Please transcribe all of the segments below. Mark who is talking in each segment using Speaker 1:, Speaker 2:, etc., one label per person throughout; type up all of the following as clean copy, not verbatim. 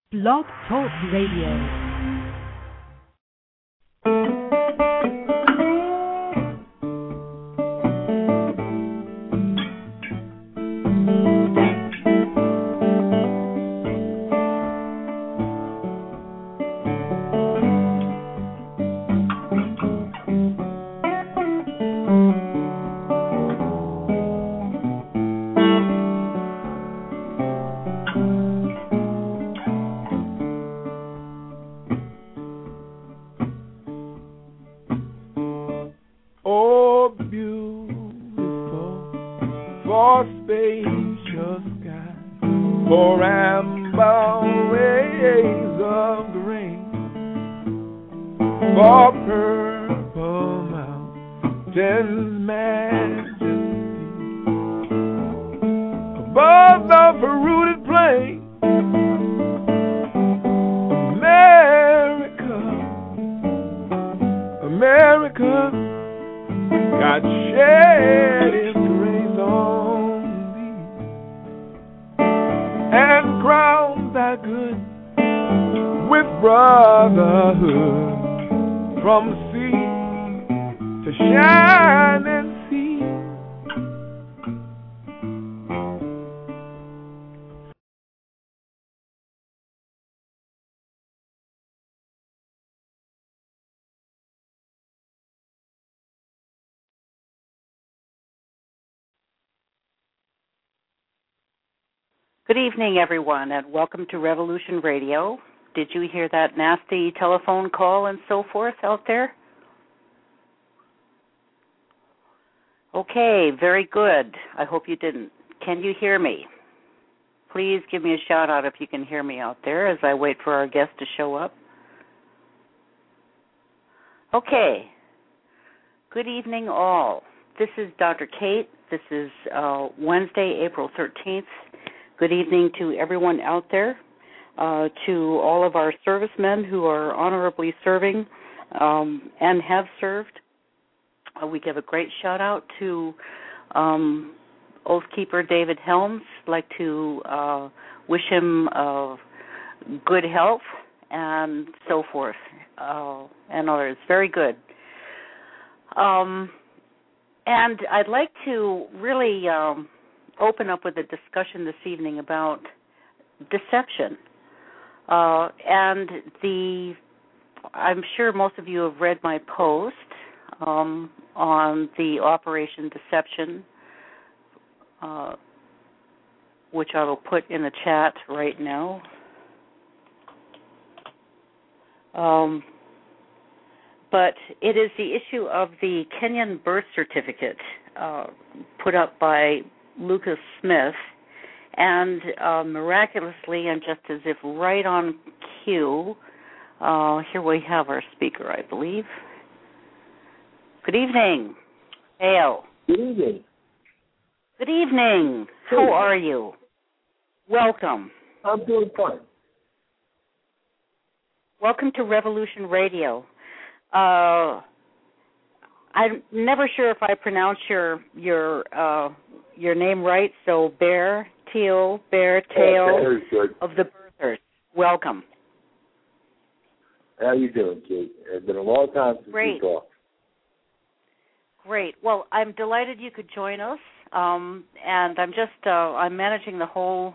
Speaker 1: Blog Talk Radio. Good evening, everyone, and welcome to Revolution Radio. Did you hear that nasty telephone call and so forth out there? Okay, very good. I hope you didn't. Can you hear me? Please give me a shout out if you can hear me out there as I wait for our guest to show up. Okay. Good evening, all. This is Dr. Kate. This is Wednesday, April 13th. Good evening to everyone out there, to all of our servicemen who are honorably serving and have served. We give a great shout-out to Oathkeeper David Helms. I'd like to wish him good health and so forth, and others. Very good. And I'd like to really open up with a discussion this evening about deception. I'm sure most of you have read my post on the Operation Deception, which I will put in the chat right now. But it is the issue of the Kenyan birth certificate put up by Lucas Smith, and miraculously, and just as if right on cue, here we have our speaker, I believe. Good evening, Hale.
Speaker 2: Good evening.
Speaker 3: Good evening. How are you? Welcome.
Speaker 2: I'm doing fine.
Speaker 3: Welcome to Revolution Radio. I'm never sure if I pronounce your name right, so Bear Tale of the Birthers. Welcome.
Speaker 2: How you doing, Kate? It's been a long time since we talked.
Speaker 3: Great. Well, I'm delighted you could join us, and I'm managing the whole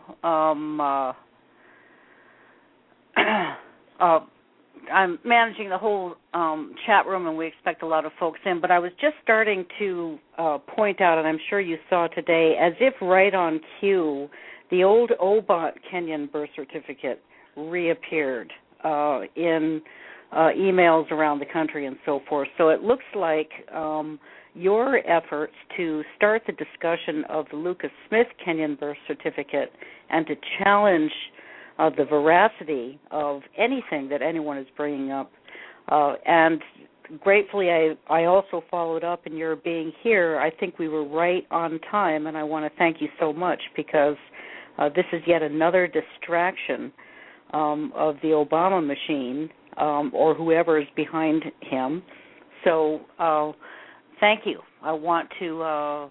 Speaker 3: chat room, and we expect a lot of folks in. But I was just starting to point out, and I'm sure you saw today, as if right on cue, the old OBOT Kenyan birth certificate reappeared in emails around the country and so forth. So it looks like your efforts to start the discussion of the Lucas Smith Kenyan birth certificate and to challenge the veracity of anything that anyone is bringing up. And gratefully, I also followed up in your being here. I think we were right on time, and I want to thank you so much because this is yet another distraction of the Obama machine or whoever is behind him. So thank you. I want to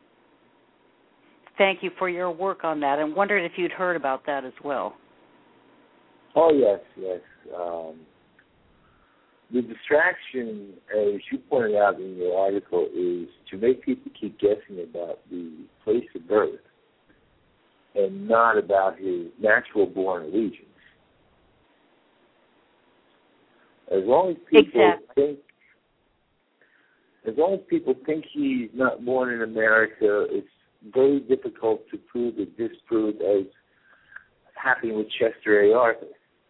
Speaker 3: thank you for your work on that, and wondered if you'd heard about that as well.
Speaker 2: Oh, yes. The distraction, as you pointed out in your article, is to make people keep guessing about the place of birth and not about his natural-born allegiance. As long as people think he's not born in America, it's very difficult to prove or disprove, as happened with Chester A. Arthur.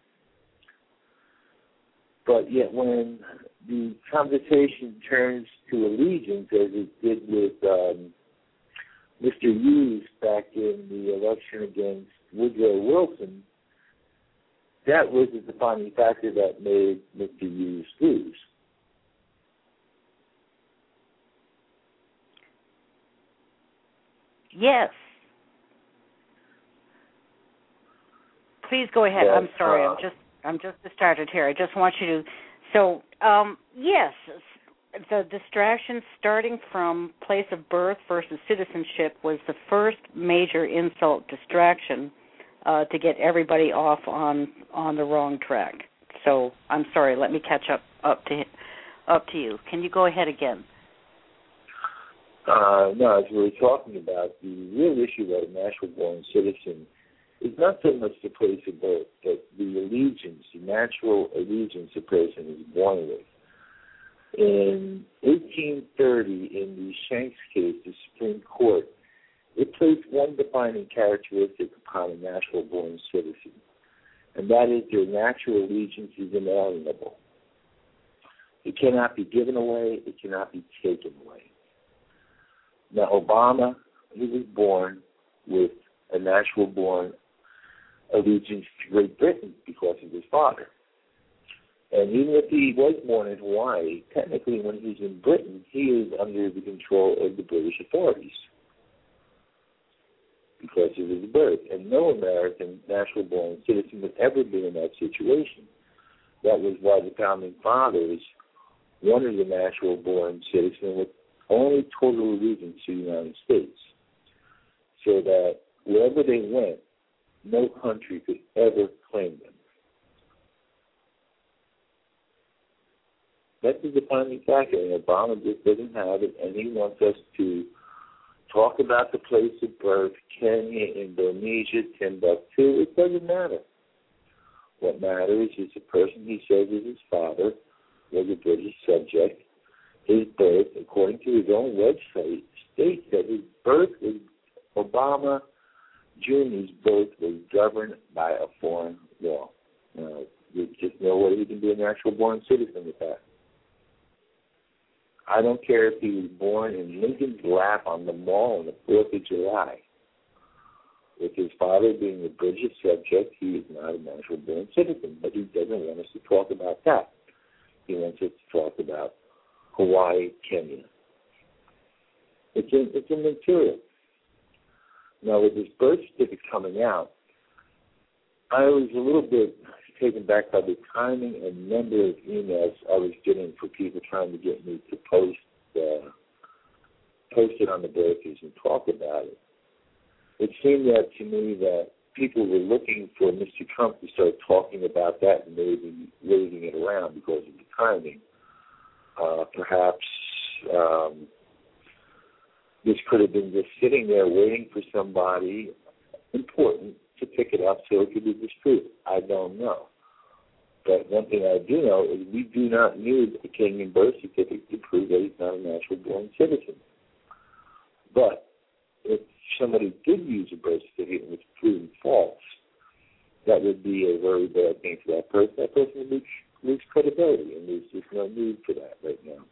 Speaker 2: But yet when the conversation turns to allegiance, as it did with Mr. Hughes back in the election against Woodrow Wilson, that was the defining factor that made Mr. Hughes lose.
Speaker 3: Yes. Please go ahead. I'm sorry. I'm just distracted here. I just want you to. So, yes, the distraction starting from place of birth versus citizenship was the first major insult distraction to get everybody off on the wrong track. So, I'm sorry. Let me catch up to you. Can you go ahead again?
Speaker 2: No, as we were talking about, the real issue about a natural-born citizen is not so much the place of birth, but the allegiance, the natural allegiance a person is born with. In 1830, in the Shanks case, the Supreme Court, it placed one defining characteristic upon a natural-born citizen, and that is their natural allegiance is inalienable. It cannot be given away. It cannot be taken away. Now, Obama, he was born with a natural-born allegiance to Great Britain because of his father. And even if he was born in Hawaii, technically when he's in Britain, he is under the control of the British authorities because of his birth. And no American natural-born citizen would ever be in that situation. That was why the Founding Fathers wanted a natural-born citizen with only total allegiance to the United States, so that wherever they went, no country could ever claim them. That's the defining factor, and Obama just doesn't have it, and he wants us to talk about the place of birth, Kenya, Indonesia, Timbuktu. It doesn't matter. What matters is the person he says is his father was a British subject. His birth, according to his own website, states that his birth was Obama Jr.'s birth was governed by a foreign law. There's just no way he can be a natural-born citizen with that. I don't care if he was born in Lincoln's lap on the Mall on the 4th of July. With his father being a British subject, he is not a natural-born citizen, but he doesn't want us to talk about that. He wants us to talk about Hawaii, Kenya. It's immaterial. Now, with this birth certificate coming out, I was a little bit taken back by the timing and number of emails I was getting for people trying to get me to post it on the breakers and talk about it. It seemed that to me that people were looking for Mr. Trump to start talking about that and maybe waving it around because of the timing. Perhaps this could have been just sitting there waiting for somebody important to pick it up so it could be disproved. I don't know. But one thing I do know is we do not need a Kenyan birth certificate to prove that he's not a natural-born citizen. But if somebody did use a birth certificate and was proven false, that would be a very bad thing for that person. That person would lose credibility, and there's just no need for that right now.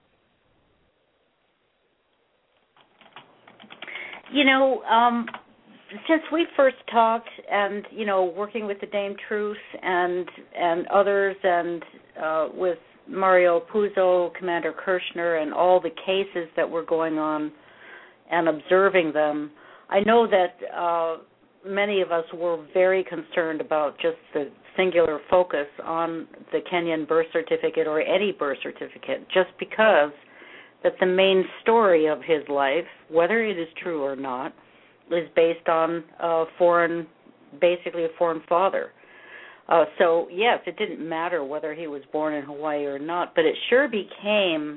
Speaker 3: You know, since we first talked, and you know, working with the Dame Truth and others, and with Mario Puzo, Commander Kirshner, and all the cases that were going on, and observing them, I know that many of us were very concerned about just the singular focus on the Kenyan birth certificate or any birth certificate, just because that the main story of his life, whether it is true or not, is based on basically a foreign father.
Speaker 1: So, yes, it didn't matter whether he was born in Hawaii or not, but it sure became,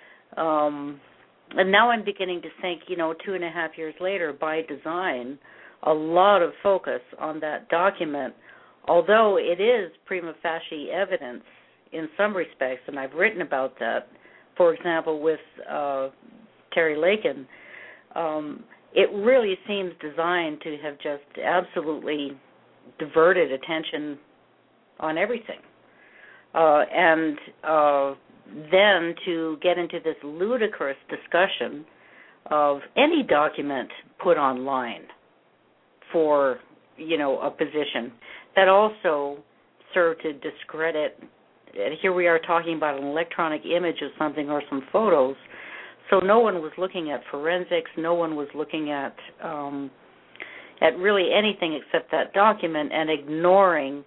Speaker 1: and now I'm beginning to think, 2.5 years later, by design, a lot of focus on that document, although it is prima facie evidence in some respects, and I've written about that. For example, with Terry Lakin, it really seems designed to have just absolutely diverted attention on everything. And then to get into this ludicrous discussion of any document put online for, a position that also served to discredit. Here we are talking about an electronic image of something or some photos. So no one was looking at forensics. No one was looking at really anything except that document and ignoring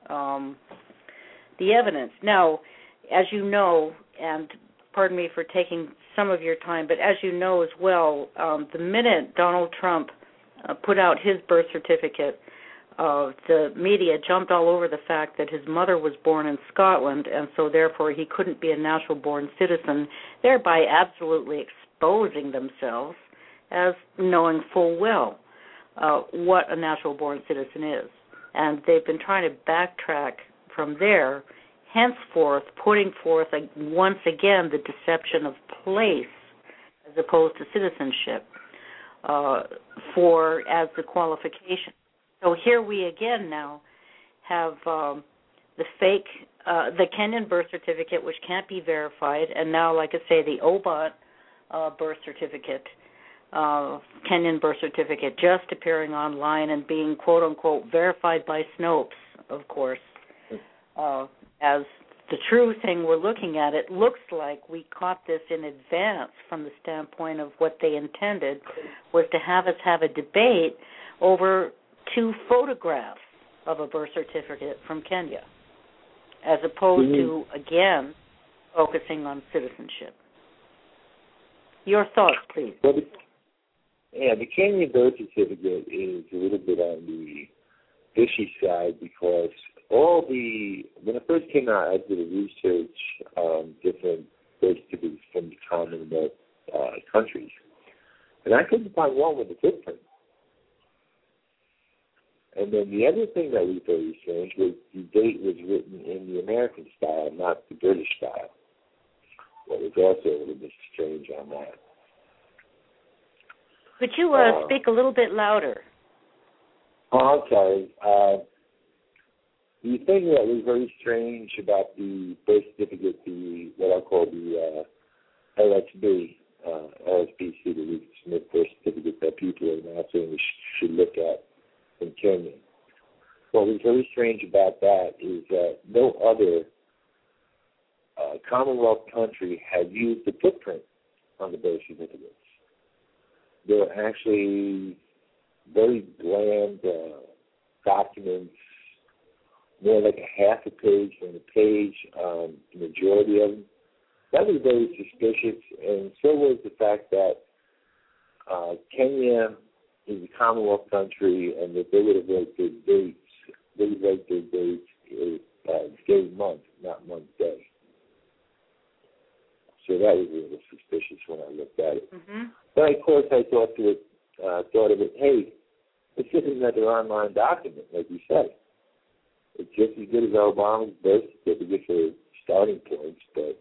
Speaker 1: the evidence. Now, as you know, and pardon me for taking some of your time, but as you know as well, the minute Donald Trump put out his birth certificate, the media jumped all over the fact that his mother was born in Scotland, and so therefore he couldn't be a natural-born citizen, thereby absolutely exposing themselves as knowing full well what a natural-born citizen is. And they've been trying to backtrack from there, henceforth putting forth once again the deception of place as opposed to citizenship as the qualification. So here we again now have the fake, the Kenyan birth certificate, which can't be verified, and now, like I say, the OBOT birth certificate, Kenyan birth certificate, just appearing online and being quote-unquote verified by Snopes, of course, as the true thing we're looking at. It looks like we caught this in advance from the standpoint of what they intended was to have us have a debate over 2 photographs of a birth certificate from Kenya, as opposed to, again, focusing on citizenship. Your thoughts, please.
Speaker 2: Well, the Kenyan birth certificate is a little bit on the fishy side because when it first came out, I did a research on different birth certificates from the Commonwealth countries, and I couldn't find one with a footprint. And then the other thing that was very strange was the date was written in the American style, not the British style. Well, it was also a little bit strange on that.
Speaker 1: Could you speak a little bit louder?
Speaker 2: Oh, I'm sorry. The thing that was very strange about the birth certificate, what I call the LSB, LSBC, the Lucas Smith birth certificate that people are now saying we should look at in Kenya. What was very strange about that is that no other Commonwealth country had used the footprint on the birth certificates. They're actually very bland documents, more like a half a page than a page, the majority of them. That was very suspicious, and so was the fact that Kenya is a Commonwealth country, and that they would have wrote their dates. They would write their dates day month, not month day. So that was a little suspicious when I looked at it. Mm-hmm. But of course, I thought of it. Hey, it's just another online document, like you said. It's just as good as Obama's birth certificate for starting points, but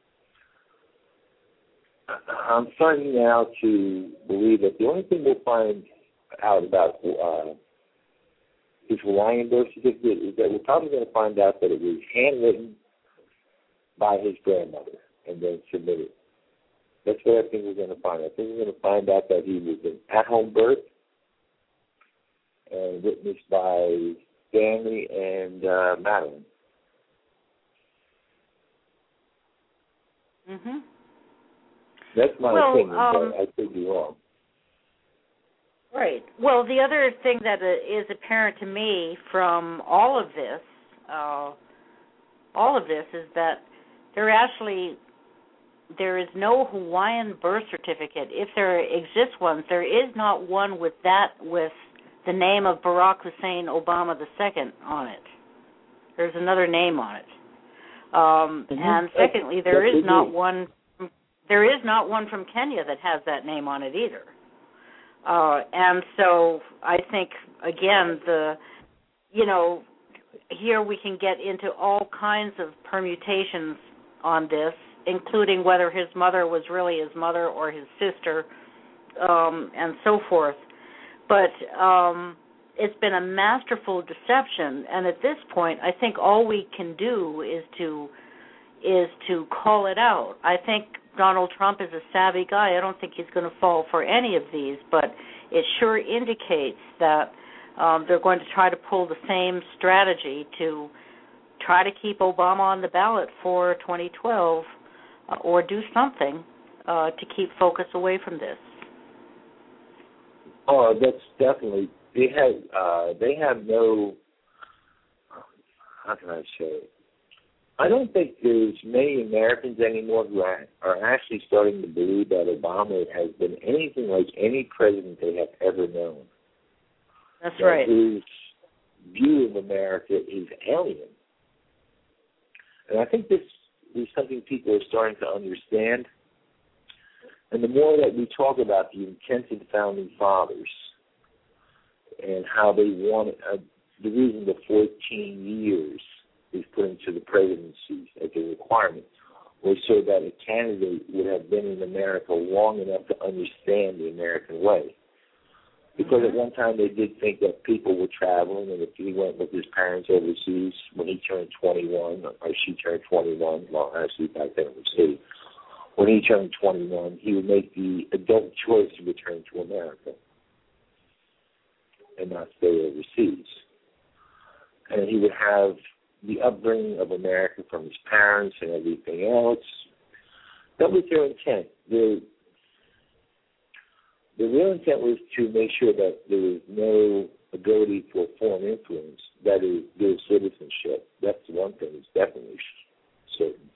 Speaker 2: I'm starting now to believe that the only thing we'll find out about his Hawaiian birth certificate is that we're probably going to find out that it was handwritten by his grandmother and then submitted. That's what I think we're going to find. I think we're going to find out that he was an at-home birth and witnessed by Stanley and Madeline.
Speaker 1: Mm-hmm.
Speaker 2: That's my opinion, but I could be wrong.
Speaker 1: Right. Well, the other thing that is apparent to me from all of this is that there is no Hawaiian birth certificate. If there exists one, there is not one with the name of Barack Hussein Obama II on it.
Speaker 3: There's another name on it. And secondly, there is not one from Kenya that has that name on it either. And so I think, again, here we can get into all kinds of permutations on this, including whether his mother was really his mother or his sister, and so forth. But it's been a masterful deception, and at this point, I think all we can do is to call it out. I think Donald Trump is a savvy guy. I don't think he's going to fall for any of these, but it sure indicates that they're going to try to pull the same strategy to try to keep Obama on the ballot for 2012 or do something to keep focus away from this.
Speaker 2: Oh, that's definitely. They have no. How can I say it? I don't think there's many Americans anymore who are actually starting to believe that Obama has been anything like any president they have ever known.
Speaker 3: That's right.
Speaker 2: His view of America is alien. And I think this is something people are starting to understand. And the more that we talk about the intent of the Founding Fathers and how they wanted, the reason the 14 years is put into the presidency as a requirement was so that a candidate would have been in America long enough to understand the American way. Because at one time they did think that people were traveling, and if he went with his parents overseas when he turned 21, or she turned 21, well, actually back then it was he, when he turned 21, he would make the adult choice to return to America and not stay overseas. And he would have the upbringing of America from his parents and everything else. That was their intent. The real intent was to make sure that there was no ability for foreign influence, that is, dual citizenship. That's one thing that's definitely certain.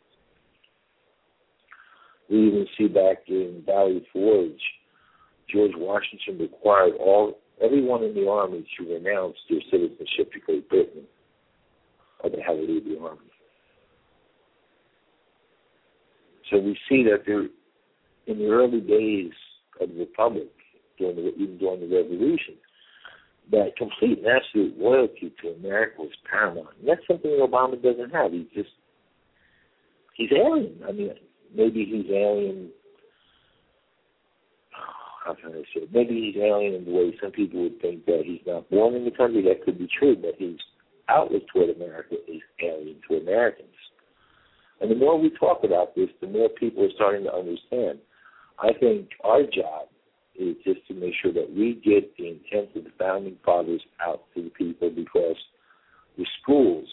Speaker 2: We even see back in Valley Forge, George Washington required everyone in the Army to renounce their citizenship to Great Britain, or they had to leave the Army. So we see that there, in the early days of the Republic, even during the Revolution, that complete and absolute loyalty to America was paramount. And that's something that Obama doesn't have. He's alien. I mean, maybe he's alien. How can I say it? Maybe he's alien in the way some people would think that he's not born in the country. That could be true, but his outlook toward America is alien to Americans. And the more we talk about this, the more people are starting to understand. I think our job is just to make sure that we get the intent of the Founding Fathers out to the people, because the schools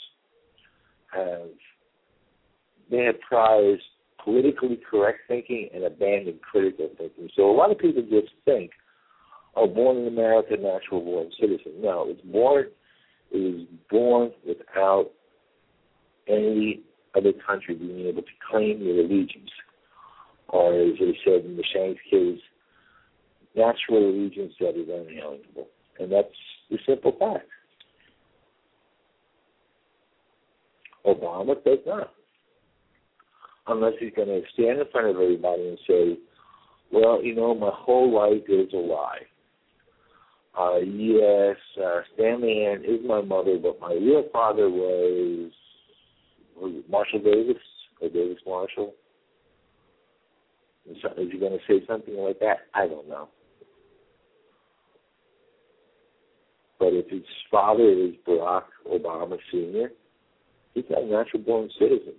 Speaker 2: have prized politically correct thinking and abandoned critical thinking. So a lot of people just think, born in America, natural born citizen. No, it was born without any other country being able to claim your allegiance. Or, as they said in the Shanks case, natural allegiance that is unalienable. And that's the simple fact. Obama does not. Unless he's going to stand in front of everybody and say, well, my whole life is a lie. Yes, Stanley Ann is my mother, but my real father was it Marshall Davis or Davis Marshall? Is he going to say something like that? I don't know. But if his father is Barack Obama Sr., he's not a natural-born citizen.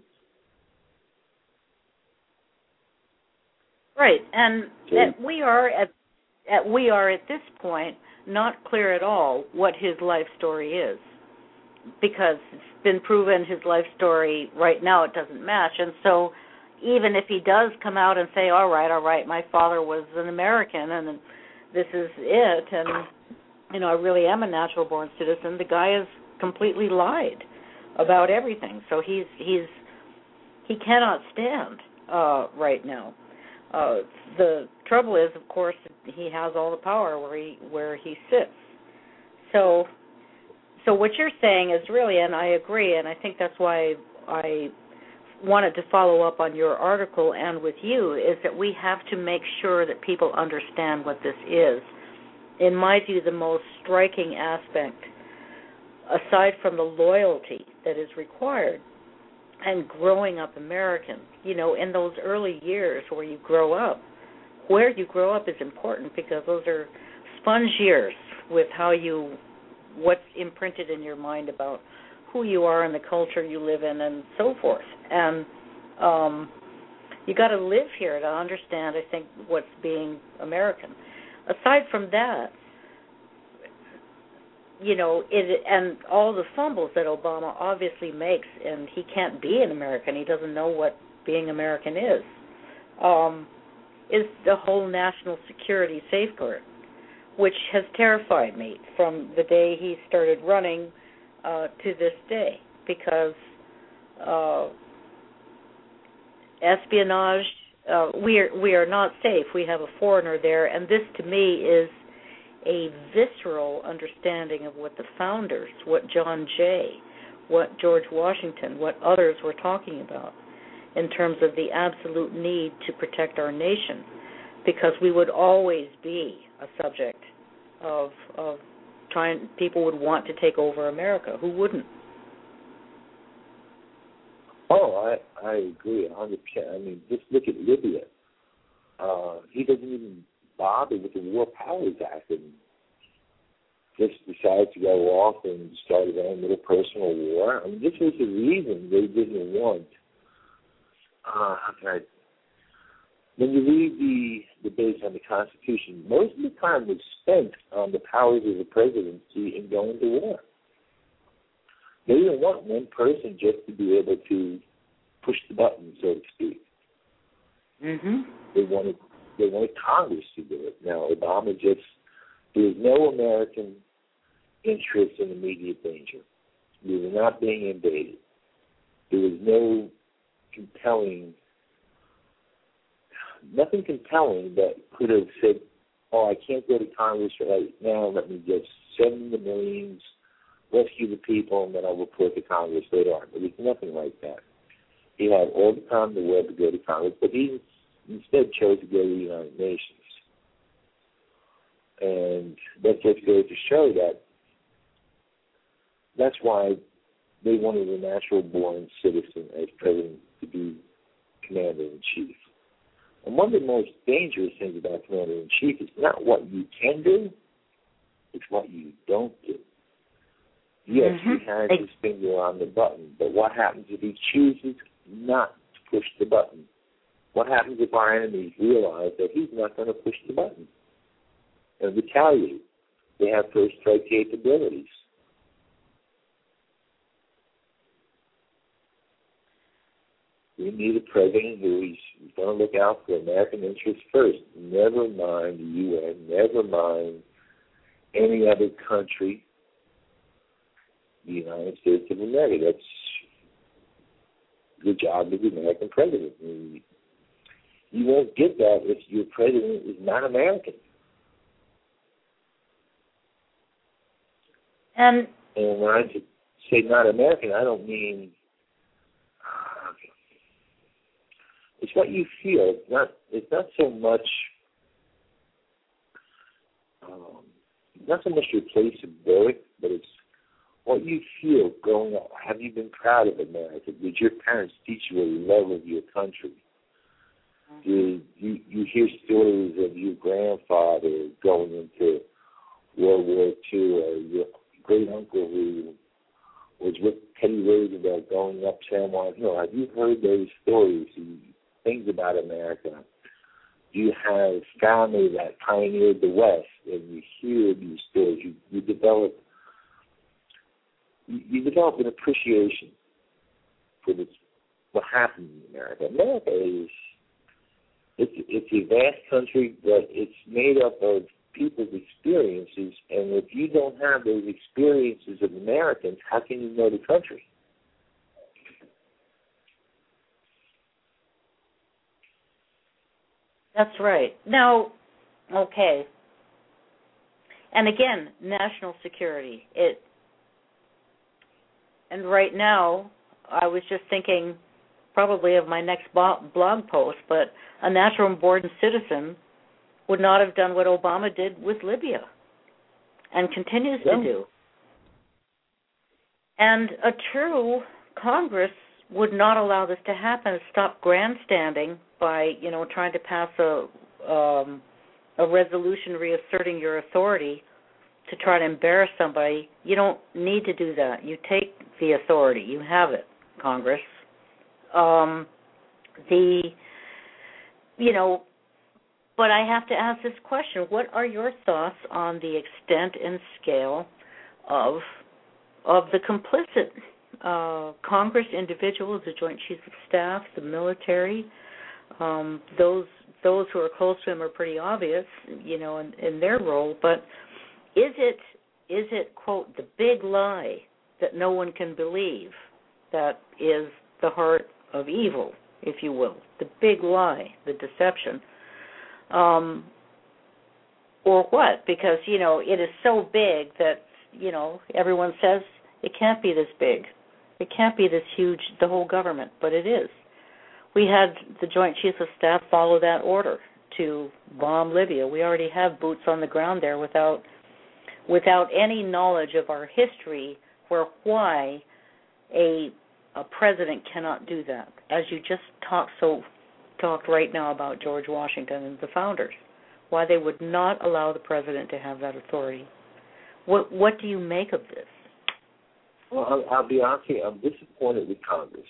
Speaker 3: Right, and we are at this point not clear at all what his life story is, because it's been proven his life story right now it doesn't match, and so even if he does come out and say, all right, my father was an American and this is it, and I really am a natural-born citizen, the guy has completely lied about everything. So he cannot stand right now. The trouble is, of course, he has all the power where he sits. So So what you're saying is really, and I agree, and I think that's why I wanted to follow up on your article and with you, is that we have to make sure that people understand what this is. In my view, the most striking aspect, aside from the loyalty that is required and growing up American, in those early years where you grow up is important, because those are sponge years with what's imprinted in your mind about who you are and the culture you live in and so forth. And you got to live here to understand, I think, what's being American. Aside from that, and all the fumbles that Obama obviously makes, and he can't be an American, he doesn't know what being American is the whole national security safeguard, which has terrified me from the day he started running to this day, because espionage, we are not safe. We have a foreigner there, and this to me is a visceral understanding of what the founders, what John Jay, what George Washington, what others were talking about in terms of the absolute need to protect our nation, because we would always be a subject of people would want to take over America. Who wouldn't?
Speaker 2: Oh, I agree 100%. I mean, just look at Libya. He doesn't even bother with the War Powers Act and just decides to go off and start his own little personal war. I mean, this was the reason they didn't want. When you read the debates on the Constitution, most of the time was spent on the powers of the presidency in going to war. They didn't want one person just to be able to push the button, so to speak.
Speaker 3: Mm-hmm.
Speaker 2: They wanted Congress to do it. Now, Obama there was no American interest in immediate danger. We were not being invaded. There was nothing compelling that could have said, oh, I can't go to Congress right now, let me just send the Marines, rescue the people, and then I'll report to Congress later on. There was nothing like that. He had all the time in the world to go to Congress, but he instead chose to go to the United Nations. And that just goes to show that's why they wanted a natural-born citizen as president to be commander-in-chief. And one of the most dangerous things about commander-in-chief is not what you can do, it's what you don't do. Yes, he has his finger on the button, but what happens if he chooses not to push the button? What happens if our enemies realize that he's not going to push the button and retaliate? They have first strike capabilities. We need a president who is going to look out for American interests first. Never mind the UN, never mind any other country, the United States of America. That's the job of the American president. And you won't get that if your president is not American. And when I say not American, I don't mean it's what you feel. It's not so much your place of birth, but it's what you feel growing up. Have you been proud of America? Did your parents teach you a love of your country? Did you hear stories of your grandfather going into World War II, or your great uncle who was with Teddy Roosevelt going up San Juan Hill? Have you heard those stories? Things about America? Do you have family that pioneered the West, and you hear these stories? You develop an appreciation for what happened in America. America it's a vast country, but it's made up of people's experiences, and if you don't have those experiences of Americans, how can you know the country?
Speaker 3: That's right. Now, okay. And again, national security. And right now, I was just thinking probably of my next blog post, but a natural-born citizen would not have done what Obama did with Libya and continues to do. And a true Congress would not allow this to happen, stop grandstanding by, trying to pass a resolution reasserting your authority to try to embarrass somebody. You don't need to do that. You take the authority. You have it, Congress. But I have to ask this question. What are your thoughts on the extent and scale of the complicit Congress individuals, the Joint Chiefs of Staff, the military? Those who are close to him are pretty obvious, in their role. But is it, quote, the big lie that no one can believe that is the heart of evil, if you will, the big lie, the deception? Or what? Because, it is so big that, everyone says it can't be this big. It can't be this huge, the whole government, but it is. We had the Joint Chiefs of Staff follow that order to bomb Libya. We already have boots on the ground there without any knowledge of our history why a president cannot do that. As you just talked right now about George Washington and the founders, why they would not allow the president to have that authority. What do you make of this?
Speaker 2: Well, I'll be honest with you, I'm disappointed with Congress.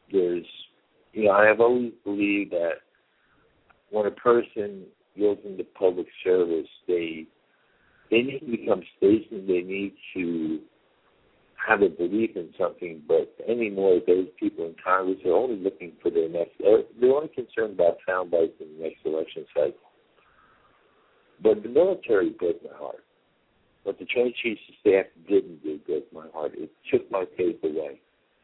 Speaker 2: I have always believed that when a person goes into public service, they need to become statesmen. They need to have a belief in something, but anymore, those people in Congress are only looking for they're only concerned about sound bites in the next election cycle. But the military broke my heart. What the Joint Chiefs of Staff didn't do broke my heart. It took my faith away.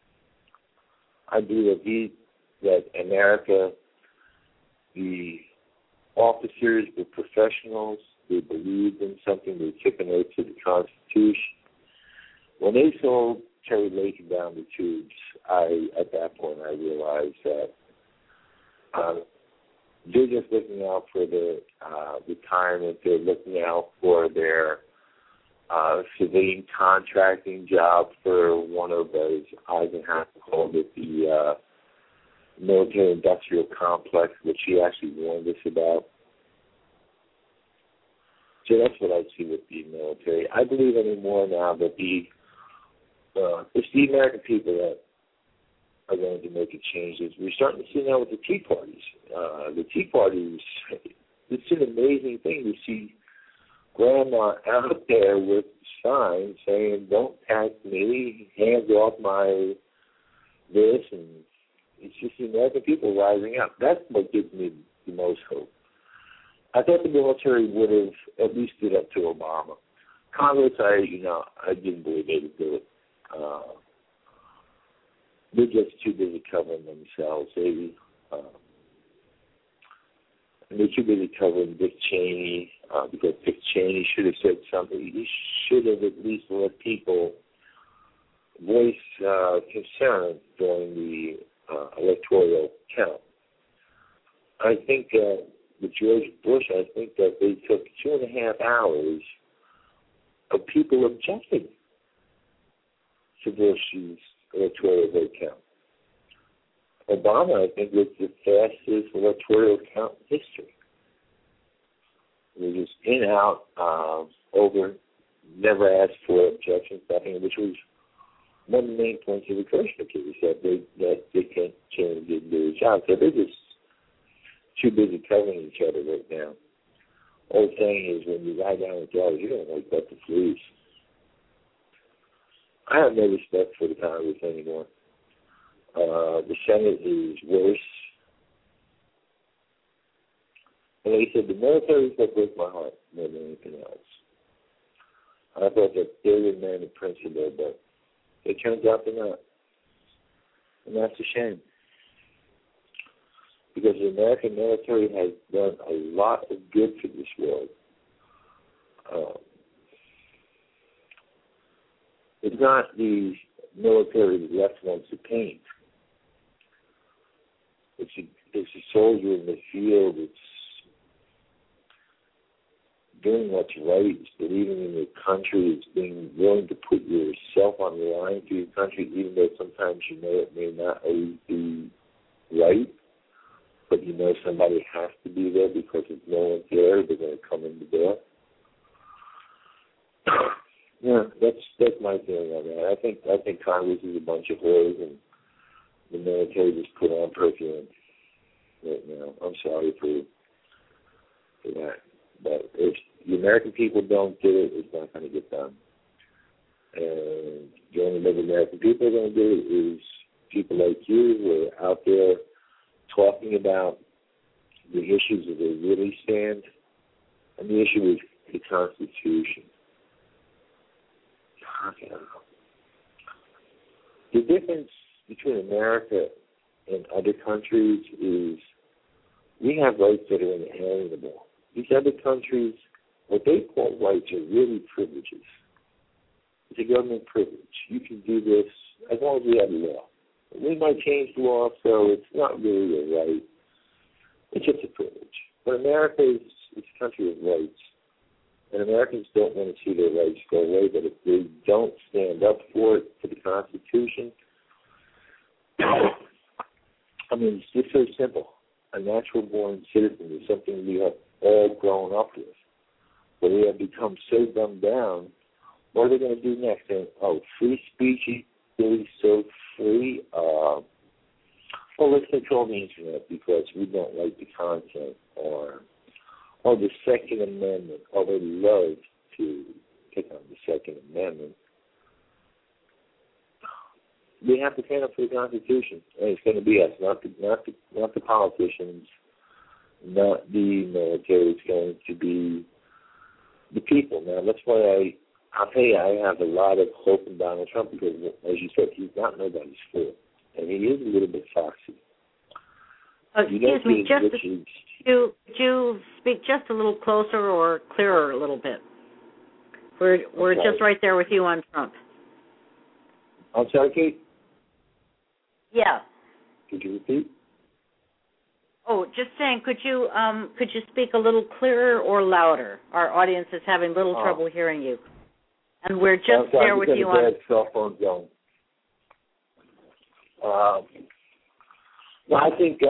Speaker 2: I believe that America, the officers were professionals. They believed in something. They took an oath to the Constitution. When they saw Terry Lake down the tubes, at that point I realized that they're just looking out for their retirement. They're looking out for their civilian contracting job for one of those, Eisenhower called it the military-industrial complex, which he actually warned us about. So that's what I see with the military. I believe anymore now that it's the American people that are going to make a change. We're starting to see now with the Tea Parties. The Tea Parties, it's an amazing thing to see Grandma out there with signs saying, "Don't tax me, hands off my this," and it's just the American people rising up. That's what gives me the most hope. I thought the military would have at least stood up to Obama. Congress, I didn't believe they would do it. They're just too busy covering themselves. They're too busy covering Dick Cheney because Dick Cheney should have said something. He should have at least let people voice concern during the electoral count. I think with George Bush, I think that they took 2.5 hours of people objecting to Bush's electoral vote count. Obama, I think, was the fastest electoral count in history. It was just in, out, over, never asked for objections, nothing, which was one of the main points of the Kushner case, that they can't change their job. So they're just too busy covering each other right now. Old saying is, when you lie down with dogs, you don't wake up the fleas. I have no respect for the Congress anymore. The Senate is worse. And like I said, the military is what broke my heart more than anything else. I thought that they were men of principle, but it turns out they're not. And that's a shame. Because the American military has done a lot of good for this world. It's not the military the left wants to paint. It's a soldier in the field. It's doing what's right. It's believing in your country. It's being willing to put yourself on the line for your country, even though sometimes you know it may not always be right. But you know somebody has to be there because if no one's there, they're going to come in the door. Yeah, that's my feeling on that. I think Congress is a bunch of whores, and the military just put on perfume right now. I'm sorry for that, but if the American people don't do it, it's not going to get done. And the only way the American people are going to do it is people like you who are out there talking about the issues as they really stand. And the issue is the Constitution. The difference between America and other countries is we have rights that are inalienable. These other countries, what they call rights are really privileges. It's a government privilege. You can do this as long as we have law. We might change the law, so it's not really a right. It's just a privilege. But America is a country of rights. And Americans don't want to see their rights go away, but if they don't stand up for it, for the Constitution, I mean, it's just so simple. A natural-born citizen is something we have all grown up with. But we have become so dumbed down, what are they going to do next? And, free speech is really so free. Let's control the Internet because we don't like the content, or the Second Amendment. They love to pick on the Second Amendment. We have to stand up for the Constitution, and it's going to be us, not the politicians, not the military. It's going to be the people. Now, that's why I'll tell you, I have a lot of hope in Donald Trump because, as you said, he's not nobody's fool, and he is a little bit foxy.
Speaker 3: Excuse me, could you speak just a little closer or clearer a little bit? We're just right there with you on Trump.
Speaker 2: I'm sorry, Kate?
Speaker 3: Yeah.
Speaker 2: Could you repeat?
Speaker 3: Oh, just saying, could you speak a little clearer or louder? Our audience is having little trouble hearing you. And we're just there with you on...
Speaker 2: cell phone zone. Well, I think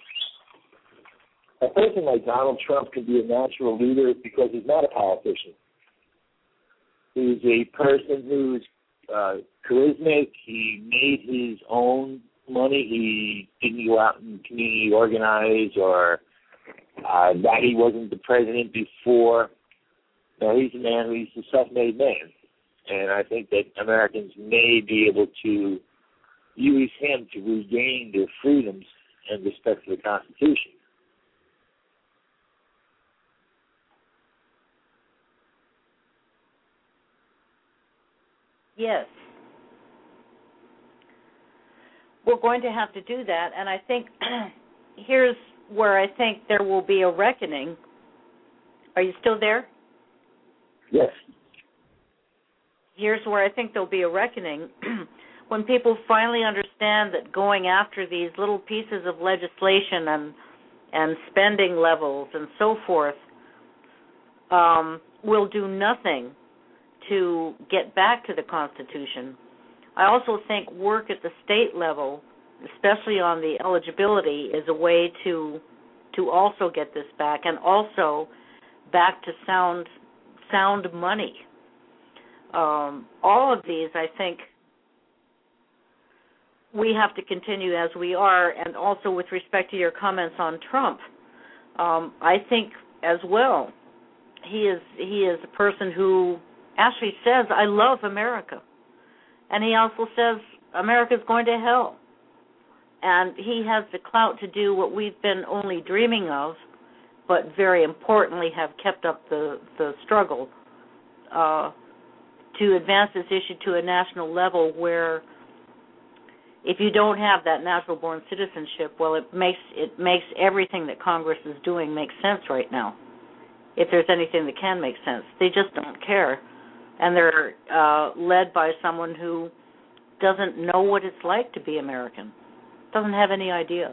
Speaker 2: a person like Donald Trump can be a natural leader because he's not a politician. He's a person who's charismatic. He made his own money. He didn't go out and community organize or that he wasn't the president before. No, he's a man who's a self-made man. And I think that Americans may be able to use him to regain their freedoms and respect for the Constitution.
Speaker 3: Yes. We're going to have to do that, and I think here's where I think there will be a reckoning. Are you still there?
Speaker 2: Yes.
Speaker 3: Here's where I think there'll be a reckoning. When people finally understand that going after these little pieces of legislation and spending levels and so forth will do nothing to get back to the Constitution. I also think work at the state level, especially on the eligibility, is a way to also get this back, and also back to sound money. All of these, I think, we have to continue as we are, and also with respect to your comments on Trump, I think as well, he is a person who actually says, I love America. And he also says, America's going to hell. And he has the clout to do what we've been only dreaming of, but very importantly have kept up the struggle to advance this issue to a national level where if you don't have that natural-born citizenship, well, it makes everything that Congress is doing make sense right now, if there's anything that can make sense. They just don't care. And they're led by someone who doesn't know what it's like to be American, doesn't have any idea.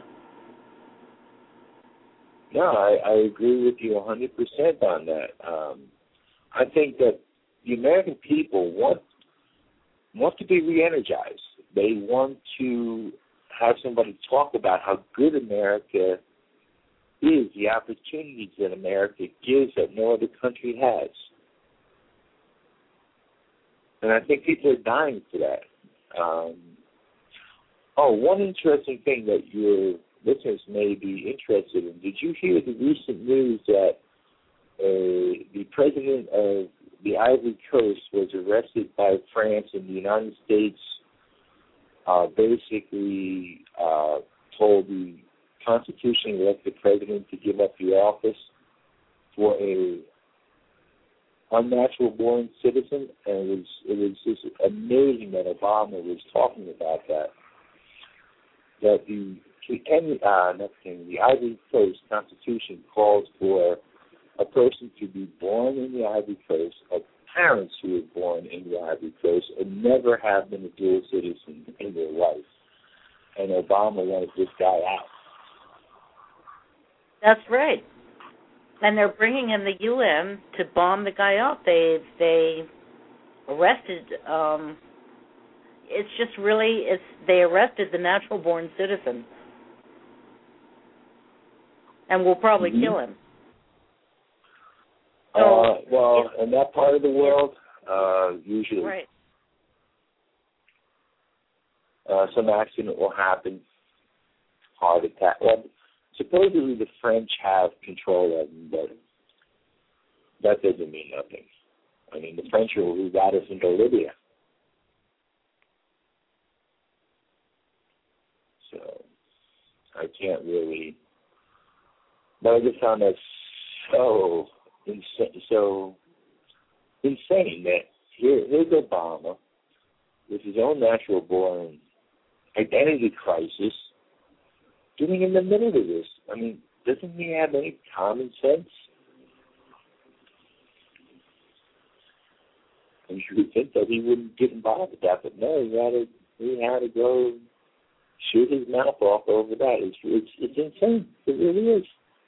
Speaker 2: No, I agree with you 100% on that. I think that the American people want to be re-energized. They want to have somebody talk about how good America is, the opportunities that America gives that no other country has. And I think people are dying for that. One interesting thing that your listeners may be interested in. Did you hear the recent news that the president of the Ivory Coast was arrested by France, and the United States basically told the constitutionally elected president to give up the office for a unnatural born citizen? And it was just amazing that Obama was talking about that. That the Ivory Coast Constitution calls for a person to be born in the Ivory Coast, of parents who were born in the Ivory Coast, and never have been a dual citizen in their life. And Obama wanted this guy out.
Speaker 3: That's right. And they're bringing in the UN to bomb the guy out. They arrested. It's just really they arrested the natural-born citizen, and will probably kill him.
Speaker 2: So, in that part of the world, usually
Speaker 3: right.
Speaker 2: Some accident will happen, heart attack. Well, supposedly the French have control of them, but that doesn't mean nothing. I mean, the French are who got us into Libya. So I can't really. But I just found that so insane that here's Obama with his own natural-born identity crisis getting in the middle of this. I mean, doesn't he have any common sense? And you would think that he wouldn't get involved with that, but no, he had to go shoot his mouth off over that. It's insane. It really is.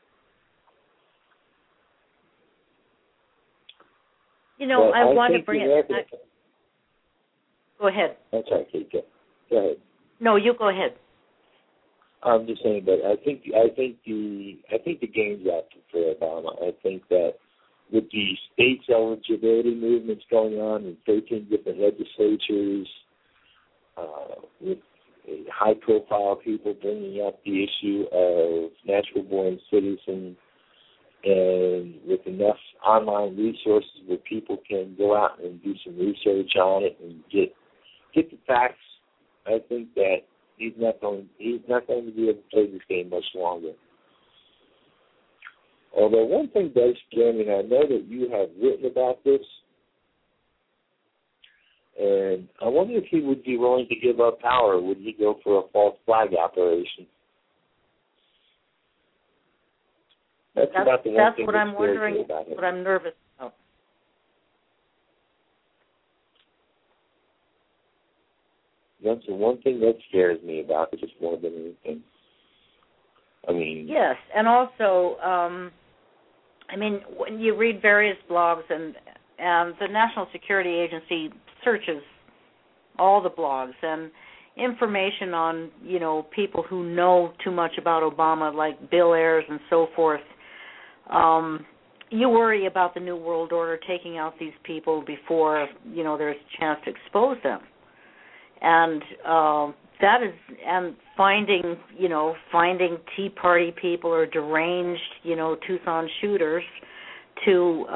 Speaker 3: You know, I want to bring it. Go ahead.
Speaker 2: That's right, Kate. Go ahead.
Speaker 3: No, you go ahead.
Speaker 2: I'm just saying, but I think the game's up for Obama. I think that with the states eligibility movements going on in 13 different legislatures, with high-profile people bringing up the issue of natural-born citizens, and with enough online resources where people can go out and do some research on it and get the facts, I think that he's not going to be able to play this game much longer. Although one thing does scare me, and I know that you have written about this, and I wonder if he would be willing to give up power. Would he go for a false flag operation? That's
Speaker 3: what I'm wondering, what I'm nervous about.
Speaker 2: That's the one thing that scares me about it, just more than anything. I mean...
Speaker 3: Yes, and also, when you read various blogs, and the National Security Agency searches all the blogs, and information on, people who know too much about Obama, like Bill Ayers and so forth, you worry about the New World Order taking out these people before, there's a chance to expose them. And that is, and finding Tea Party people or deranged, Tucson shooters to,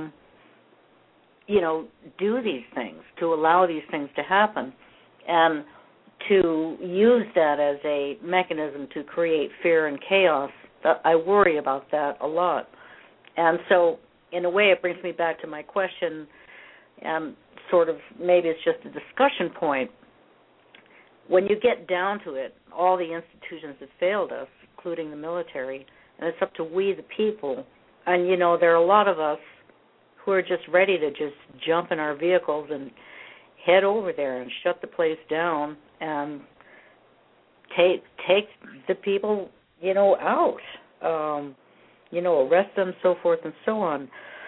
Speaker 3: do these things, to allow these things to happen, and to use that as a mechanism to create fear and chaos. I worry about that a lot. And so, in a way, it brings me back to my question, and sort of maybe it's just a discussion point. When you get down to it, all the institutions have failed us, including the military, and it's up to we, the people. And, there are a lot of us who are just ready to just jump in our vehicles and
Speaker 1: head over there and shut the place down and take the people, out, arrest them, so forth and so on.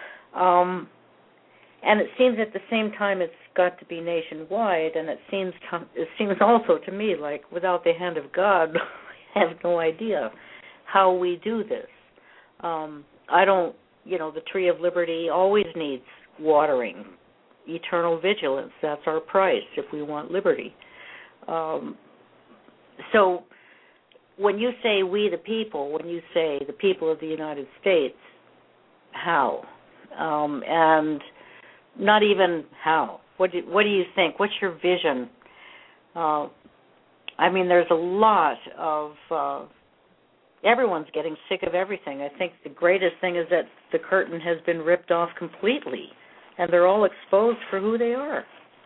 Speaker 1: And it seems at the same time it's got to be nationwide, and it seems also to me like without the hand of God, I have no idea how we do this. I don't, the Tree of Liberty always needs watering, eternal vigilance. That's our price if we want liberty. So when you say we the people, when you say the people of the United States, how? And not even how. What do you think? What's your vision? There's a lot of... everyone's getting sick of everything. I think the greatest thing is that the curtain has been ripped off completely, and they're all exposed for who they are.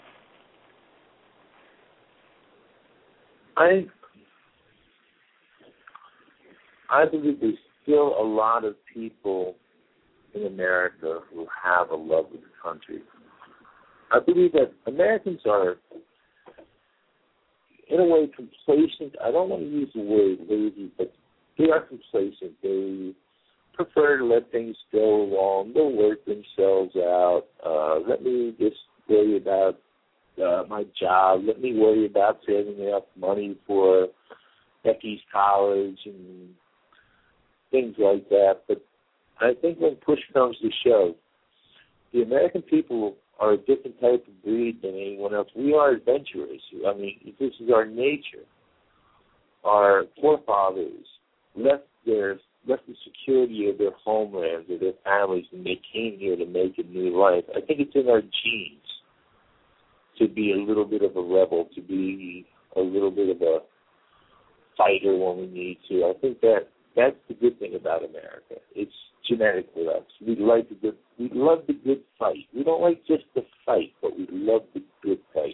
Speaker 2: I believe there's still a lot of people in America who have a love of the country. I believe that Americans are, in a way, complacent. I don't want to use the word lazy, but they are complacent. They prefer to let things go along. They'll work themselves out. Let me just worry about my job. Let me worry about saving enough money for Becky's college and things like that. But I think when push comes to shove, the American people are a different type of breed than anyone else. We are adventurous. This is our nature. Our forefathers left the security of their homelands, of their families, and they came here to make a new life. I think it's in our genes to be a little bit of a rebel, to be a little bit of a fighter when we need to. I think that's the good thing about America. It's genetic with us. We love the good fight. We don't like just the fight, but we love the good fight.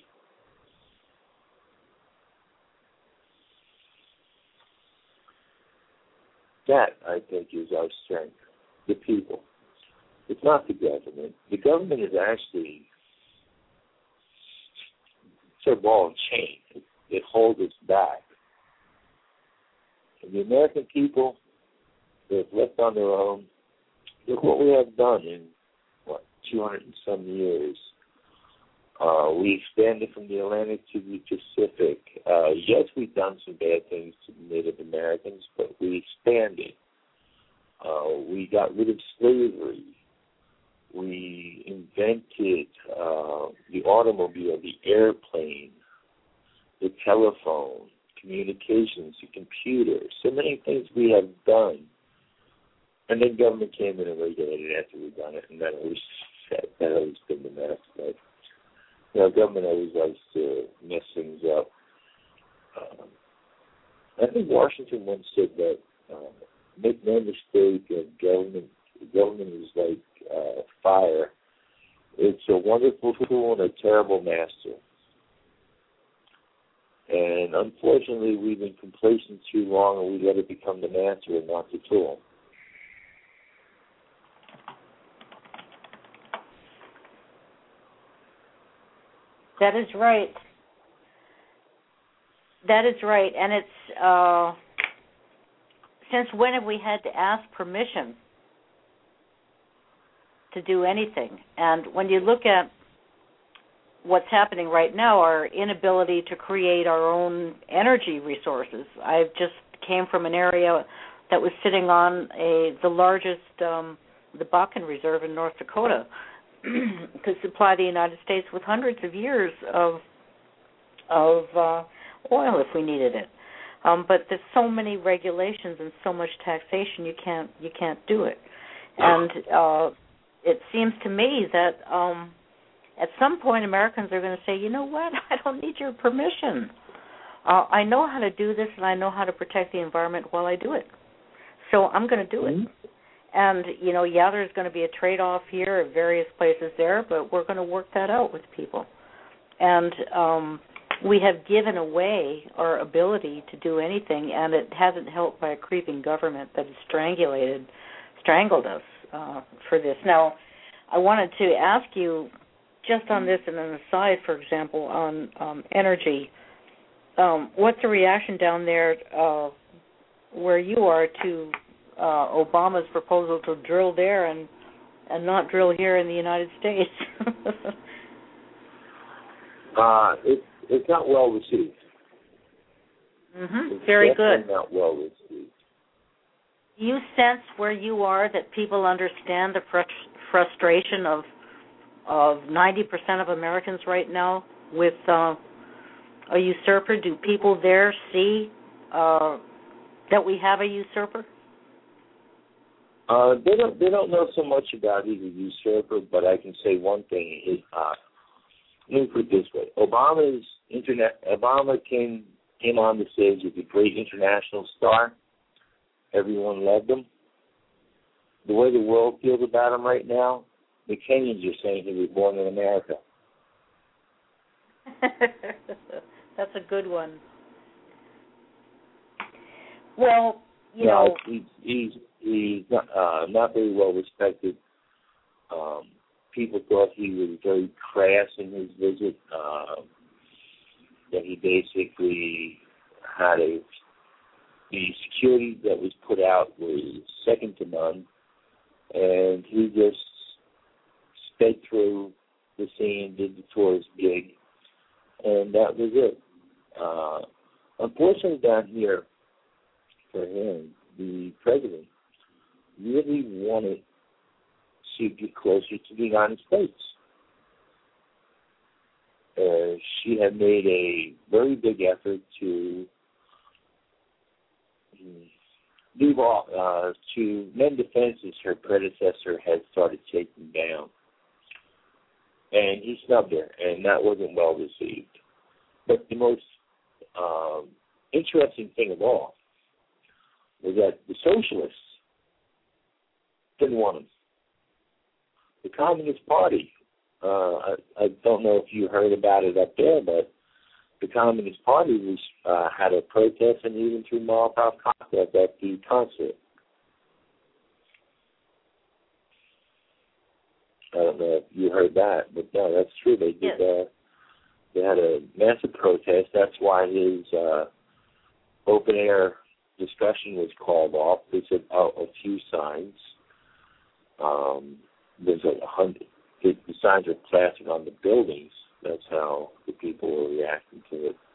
Speaker 2: That, I think, is our strength, the people. It's not the government. The government is actually a ball and chain. It holds us back. And the American people, they've left on their own. Look what we have done in, 200 and some years. We expanded from the Atlantic to the Pacific. Yes, we've done some bad things to the Native Americans, but we expanded. We got rid of slavery. We invented the automobile, the airplane, the telephone, communications, the computer. So many things we have done. And then government came in and regulated it after we've done it, and then it was set. That always been the mess. But, government always likes to mess things up. I think Washington once said that, make no mistake, government is like fire. It's a wonderful tool and a terrible master. And unfortunately, we've been complacent too long, and we let it become the master and not the tool.
Speaker 1: That is right. That is right. And it's, since when have we had to ask permission to do anything? And when you look at what's happening right now, our inability to create our own energy resources. I just came from an area that was sitting on the largest, the Bakken Reserve in North Dakota, could supply the United States with hundreds of years of oil if we needed it. But there's so many regulations and so much taxation, you can't do it. And it seems to me that at some point Americans are going to say, you know what, I don't need your permission. I know how to do this, and I know how to protect the environment while I do it. So I'm going to do it. And, there's going to be a trade-off here at various places there, but we're going to work that out with people. And we have given away our ability to do anything, and it hasn't helped by a creeping government that has strangled us for this. Now, I wanted to ask you,
Speaker 3: just on this, and an aside, for example, on energy, what's the reaction down there where you are to Obama's proposal to drill there and not drill here in the United States?
Speaker 2: It's not well received.
Speaker 3: Mm-hmm. Very good.
Speaker 2: Not well received.
Speaker 3: Do you sense where you are that people understand the frustration of 90% of Americans right now with a usurper? Do people there see that we have a usurper?
Speaker 2: They don't know so much about he's a usurper, but I can say one thing. Let me put it this way: Obama came on the stage as a great international star. Everyone loved him. The way the world feels about him right now, the Kenyans are saying he was born in America.
Speaker 3: That's a good one. Well, you know,
Speaker 2: he's not very well respected. People thought he was very crass in his visit. That he basically had the security that was put out was second to none, and he just sped through the scene, did the tourist gig, and that was it. Unfortunately, down here for him, the president really wanted to get closer to the United States. She had made a very big effort to leave off, to mend the fences her predecessor had started taking down. And he snubbed her, and that wasn't well received. But the most interesting thing of all was that the socialists didn't want him. The Communist Party, I don't know if you heard about it up there, but the Communist Party was, had a protest and even threw Molotov cocktails at the concert. I don't know if you heard that, but no, that's true. They did. Yes. They had a massive protest. That's why his open air discussion was called off. They said a few signs. There's 100. The signs are plastered on the buildings. That's how the people were reacting to it.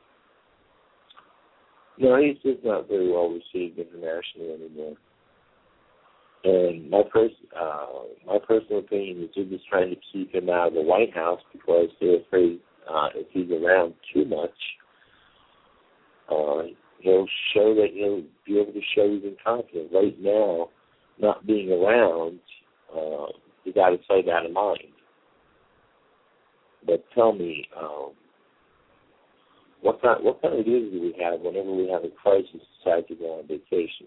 Speaker 2: No, he's just not very well received internationally anymore. And my personal opinion is they're just trying to keep him out of the White House because they're afraid if he's around too much, he'll show that he'll be able to show he's incompetent. Right now, not being around, he's out of sight, out of mind. But tell me, what kind of leaders do we have whenever we have a crisis, decide to go on vacation?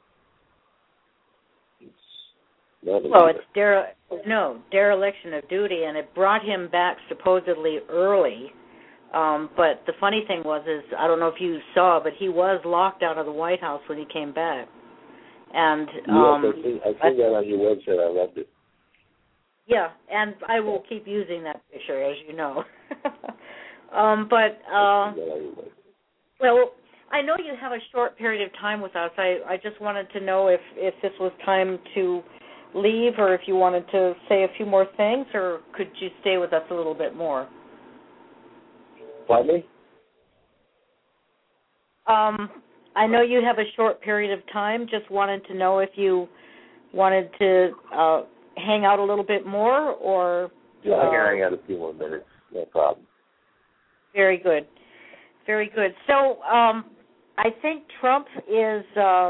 Speaker 3: It's dereliction of duty, and it brought him back supposedly early. But the funny thing was, I don't know if you saw, but he was locked out of the White House when he came back. And
Speaker 2: yes, I see that on your website. I loved it.
Speaker 3: Yeah, and I will keep using that picture, as you know. Well, I know you have a short period of time with us. I just wanted to know if this was time to leave, or if you wanted to say a few more things, or could you stay with us a little bit more?
Speaker 2: Pardon me?
Speaker 3: I know you have a short period of time. Just wanted to know if you wanted to hang out a little bit more, or...
Speaker 2: Yeah, I can hang out a few more minutes. No problem.
Speaker 3: Very good. Very good. So I think Trump is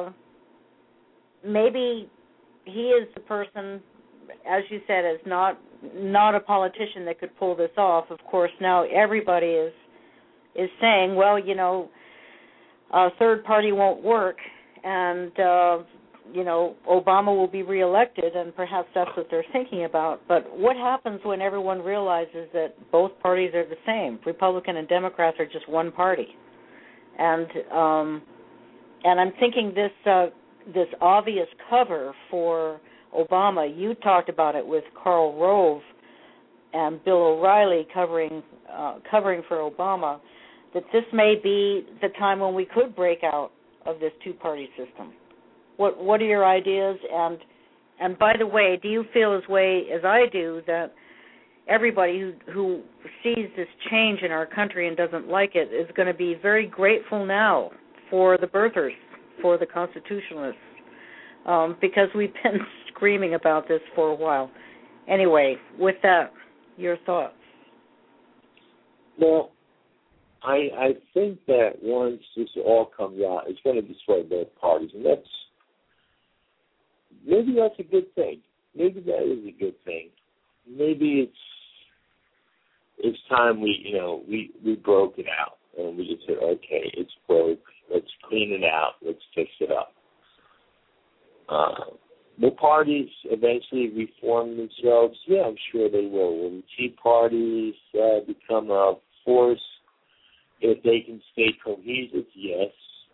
Speaker 3: maybe he is the person, as you said, is not a politician that could pull this off. Of course, now everybody is saying, well, you know, a third party won't work, and you know, Obama will be reelected, and perhaps that's what they're thinking about. But what happens when everyone realizes that both parties are the same? Republican and Democrats are just one party, and I'm thinking this obvious cover for Obama. You talked about it with Karl Rove, and Bill O'Reilly covering for Obama, that this may be the time when we could break out of this two-party system. What are your ideas? And by the way, do you feel as I do, that everybody who sees this change in our country and doesn't like it is going to be very grateful now for the birthers, for the constitutionalists, because we've been screaming about this for a while. Anyway, with that, your thoughts?
Speaker 2: Well, I think that once this all comes out, it's going to destroy both parties, and maybe that's a good thing. Maybe that is a good thing. Maybe it's time we broke it out and we just said, okay, it's broke. Let's clean it out. Let's fix it up. Will parties eventually reform themselves? Yeah, I'm sure they will. Will the Tea Parties become a force if they can stay cohesive? Yes.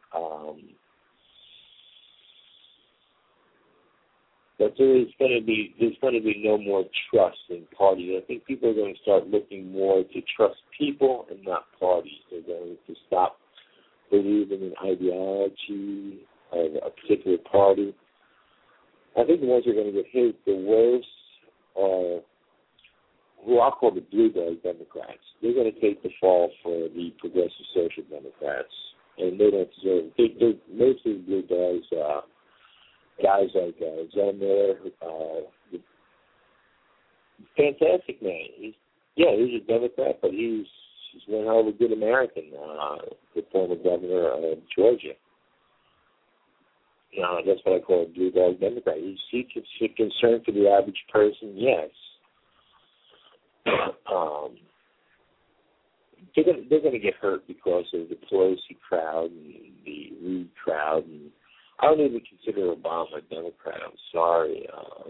Speaker 2: But there's going to be no more trust in parties. I think people are going to start looking more to trust people and not parties. They're going to stop believing in ideology of a particular party. I think the ones who are going to get hit the worst are who I'll call the blue dog Democrats. They're going to take the fall for the progressive social Democrats, and they don't deserve it. Most of the blue dogs, guys like Zell Miller, fantastic man. He's a Democrat, but he's one hell of a good American, the former governor of Georgia. That's what I call a blue dog Democrat. He's concerned for the average person, yes. They're going to get hurt because of the Pelosi crowd and the Reid crowd. And I don't even consider Obama a Democrat. I'm sorry.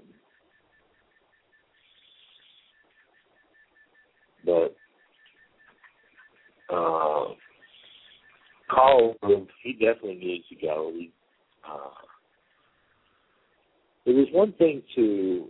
Speaker 2: But Karl Rove, he definitely needs to go. There was one thing to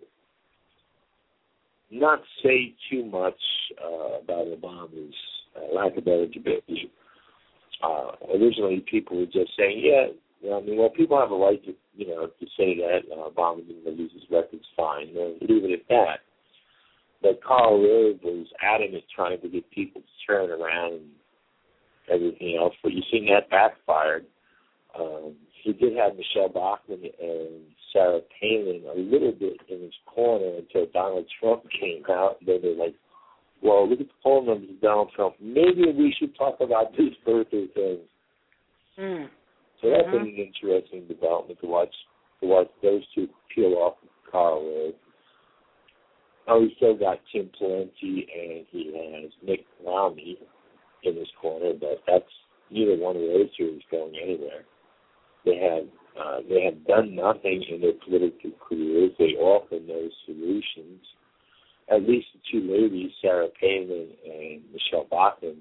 Speaker 2: not say too much about Obama's lack of eligibility. Originally, people were just saying, people have a right to, to say that Obama didn't lose his record's fine. Leave it at that. But Karl Rove was adamant trying to get people to turn around and everything else. But you see that backfired. He did have Michelle Bachmann and Sarah Palin a little bit in his corner until Donald Trump came out. And then they're like, well, look at the poll numbers of Donald Trump. Maybe we should talk about this birthday thing. So that's been an interesting development to watch those two peel off of Karl Rove. Oh, he still got Tim Pawlenty and he has Mitt Romney in his corner, but that's neither one of those two is going anywhere. They have done nothing in their political careers. They offer no solutions. At least the two ladies, Sarah Palin and Michelle Bachmann,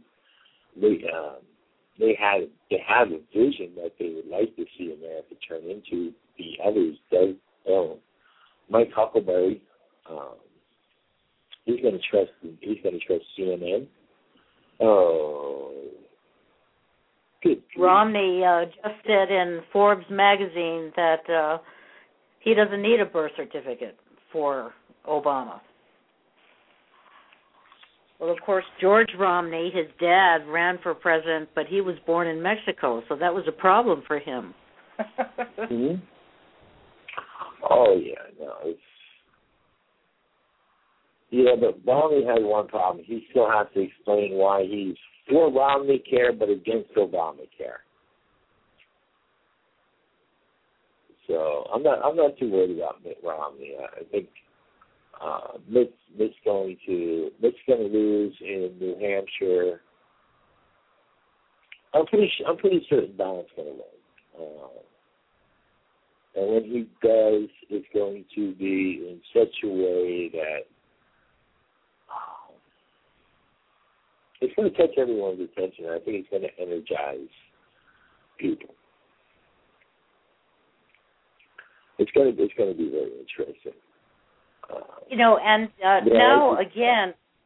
Speaker 2: they have a vision that they would like to see America turn into. The others don't. Mike Huckleberry, he's going to trust CNN. Oh. Good.
Speaker 3: Romney just said in Forbes magazine that he doesn't need a birth certificate for Obama. Well, of course, George Romney, his dad, ran for president, but he was born in Mexico, so that was a problem for him.
Speaker 2: Mm-hmm. Oh, yeah, no. But Romney had one problem. He still has to explain why he's for Romneycare but against Obamacare. So I'm not too worried about Mitt Romney. I think Mitt's going to lose in New Hampshire. I'm pretty certain Donald's going to win. And when he does, it's going to be in such a way that it's going to catch everyone's attention. I think it's going to energize people. It's going to be very interesting.
Speaker 3: Now again,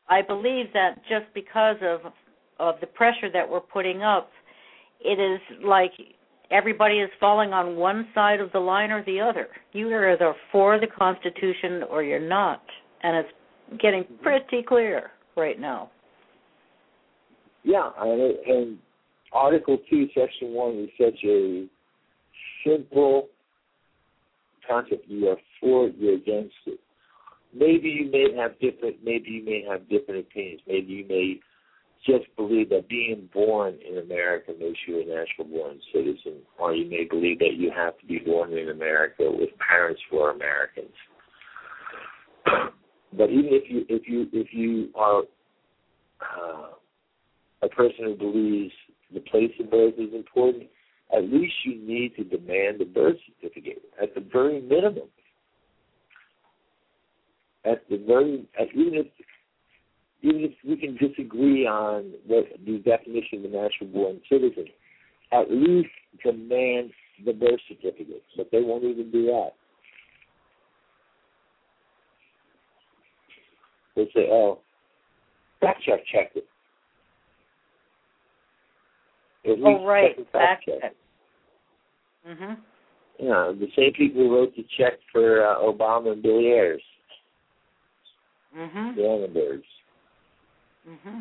Speaker 1: I believe that just because of the pressure that we're putting up, it is like everybody is falling on one side of the line or the other. You're either for the Constitution or you're not, and it's getting pretty clear right now.
Speaker 2: Yeah, and Article 2, Section 1 is such a simple concept. You are for it, you're against it. Maybe you may have different opinions. Maybe you may just believe that being born in America makes you a natural-born citizen, or you may believe that you have to be born in America with parents who are Americans. But even if you are a person who believes the place of birth is important, at least you need to demand a birth certificate at the very minimum. Even if we can disagree on what the definition of a natural-born citizen, at least demand the birth certificate. But they won't even do that. They say, "Oh, fact check it."
Speaker 1: Right, fact check. Mhm.
Speaker 2: Yeah, the same people who wrote the check for Obama and Billy Ayers.
Speaker 1: Mhm.
Speaker 2: The Annenbergs.
Speaker 1: Mhm.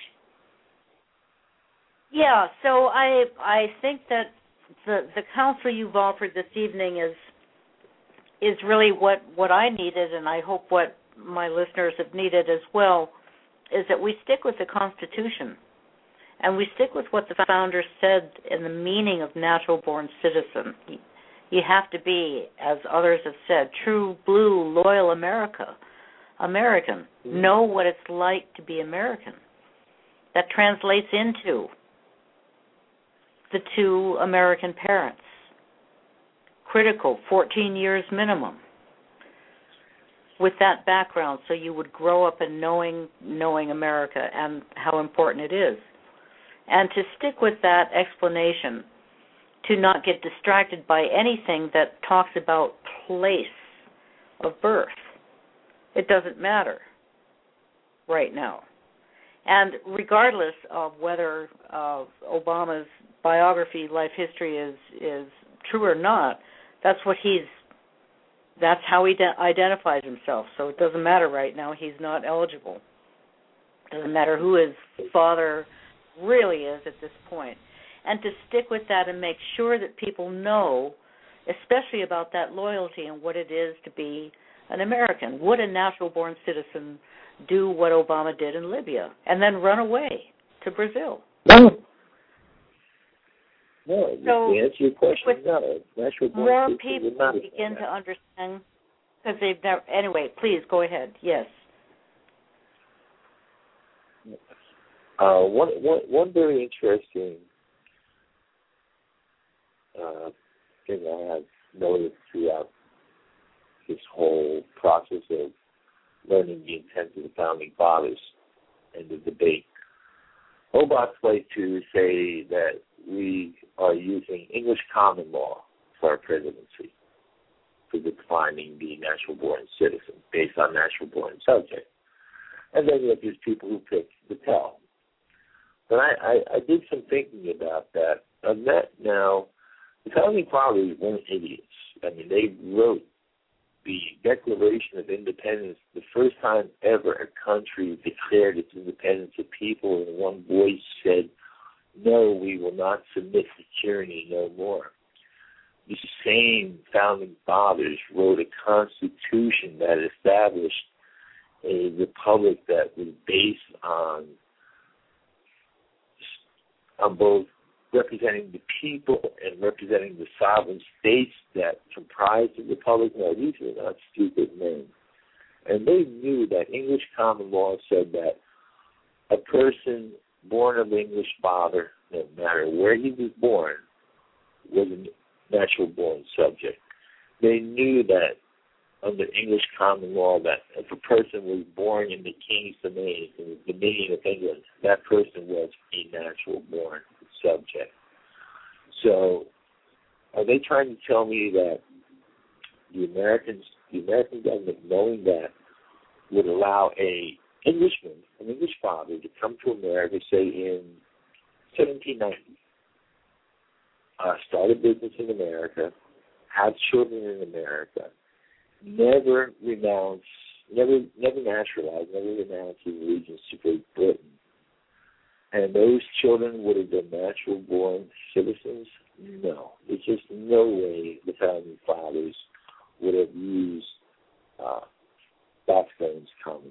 Speaker 1: Yeah, so I think that the counsel you've offered this evening is really what I needed, and I hope what my listeners have needed as well, is that we stick with the Constitution, and we stick with what the founders said in the meaning of natural-born citizen. You have to be, as others have said, true blue, loyal American. Mm-hmm. Know what it's like to be American. That translates into the 2 American parents. Critical, 14 years minimum. With that background, so you would grow up in knowing America and how important it is. And to stick with that explanation, to not get distracted by anything that talks about place of birth. It doesn't matter right now. And regardless of whether Obama's biography, life history is true or not, that's how he identifies himself. So it doesn't matter right now. He's not eligible. It doesn't matter who his father really is at this point. And to stick with that and make sure that people know, especially about that loyalty and what it is to be an American. Would a natural-born citizen do what Obama did in Libya and then run away to Brazil?
Speaker 2: No. So to answer your question, no. Natural-born
Speaker 1: more
Speaker 2: citizen
Speaker 1: people begin to understand, because they've never. Anyway, please go ahead. Yes.
Speaker 2: One very interesting thing I have noticed throughout this whole process of learning the intent of the Founding Fathers and the debate. Obots like to say that we are using English common law for our presidency, for defining the natural-born citizen based on natural-born subject. And then there's people who pick the tell. But I did some thinking about that. And that now, the Founding Fathers weren't idiots. I mean, they wrote the Declaration of Independence the first time ever a country declared its independence. The people in one voice said, "No, we will not submit to tyranny no more." The same Founding Fathers wrote a constitution that established a republic that was based on both representing the people and representing the sovereign states that comprised the republic. Now, these were not stupid men. And they knew that English common law said that a person born of English father, no matter where he was born, was a natural-born subject. They knew that under English common law that if a person was born in the King's domain, in the dominion of England, that person was a natural-born subject. So are they trying to tell me that the American government, knowing that, would allow a Englishman, an English father, to come to America, say in 1790, start a business in America, have children in America, never naturalized, never renounced his allegiance to Great Britain. And those children would have been natural-born citizens? No. There's just no way the founding fathers would have used Blackstone's common,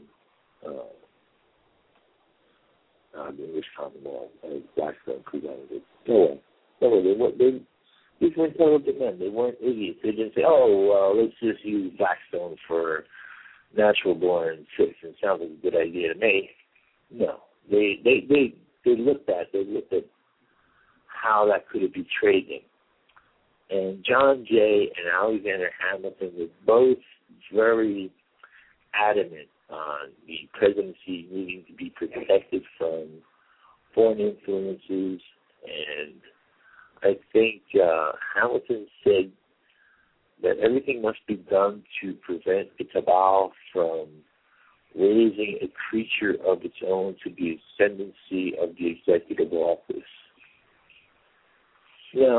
Speaker 2: the English common law as Blackstone presented it. No way. No way. These were intelligent men. They weren't idiots. They didn't say, let's just use Blackstone for natural-born citizens. Sounds like a good idea to me. No. They looked at how that could have betrayed them. And John Jay and Alexander Hamilton were both very adamant on the presidency needing to be protected from foreign influences. And I think Hamilton said that everything must be done to prevent the cabal from raising a creature of its own to the ascendancy of the executive office. You know,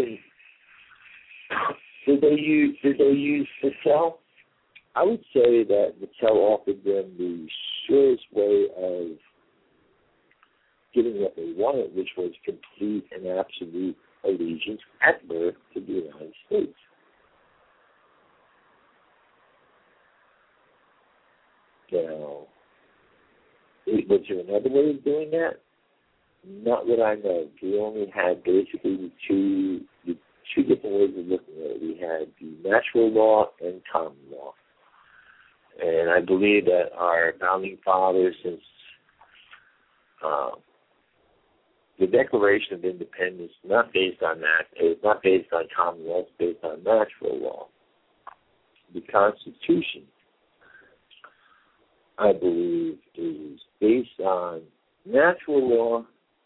Speaker 2: did they use Vattel? I would say that Vattel offered them the surest way of getting what they wanted, which was complete and absolute allegiance at birth to the United States. Now, was there another way of doing that? Not that I know. We only had basically the two different ways of looking at it. We had the natural law and common law. And I believe that our founding fathers, since the Declaration of Independence, not based on that, it's not based on common law, it's based on natural law. The Constitution, I believe, is based on natural law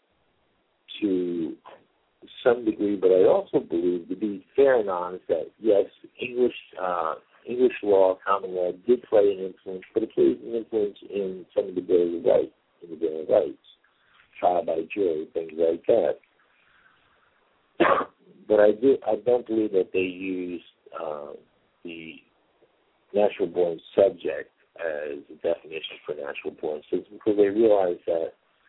Speaker 2: to some degree, but I also believe, to be fair and honest, that yes, English law, common law, did play an influence, but it plays an influence in some of the Bill of Rights, trial by jury, things like that. But I don't believe that they used the natural-born subject as a definition for natural-born citizens, because they realized that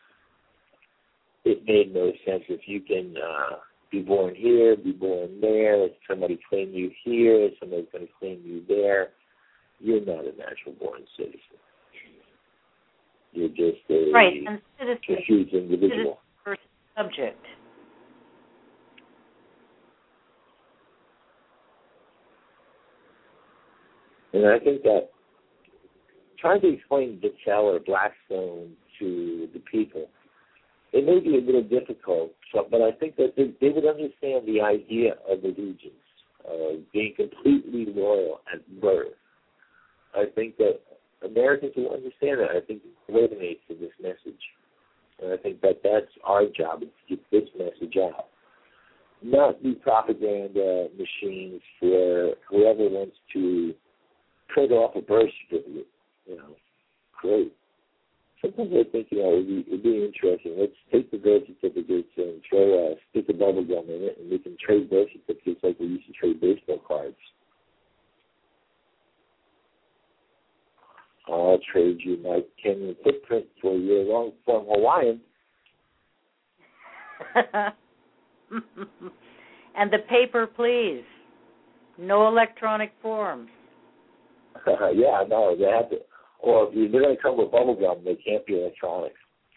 Speaker 2: it made no sense if you can be born here, be born there, if somebody claim you here, somebody's going to claim you there. You're not a natural-born citizen. You're just a confused individual.
Speaker 1: Citizen subject.
Speaker 2: And I think that trying to explain Vattel or Blackstone to the people, it may be a little difficult, but I think that they would understand the idea of allegiance, of being completely loyal at birth. I think that Americans will understand that. I think it resonates with this message. And I think that that's our job, is to get this message out. Not be propaganda machines for whoever wants to print off a birth certificate. Great. Sometimes I think, it'd be interesting. Let's take the birth certificates and throw a stick of bubble gum in it, and we can trade birth certificates like we used to trade baseball cards. I'll trade you my Kenyan footprint for your long-form Hawaiian.
Speaker 1: And the paper, please. No electronic forms.
Speaker 2: Yeah, no, they have to. Or if they're going to come with bubble gum, they can't be electronic.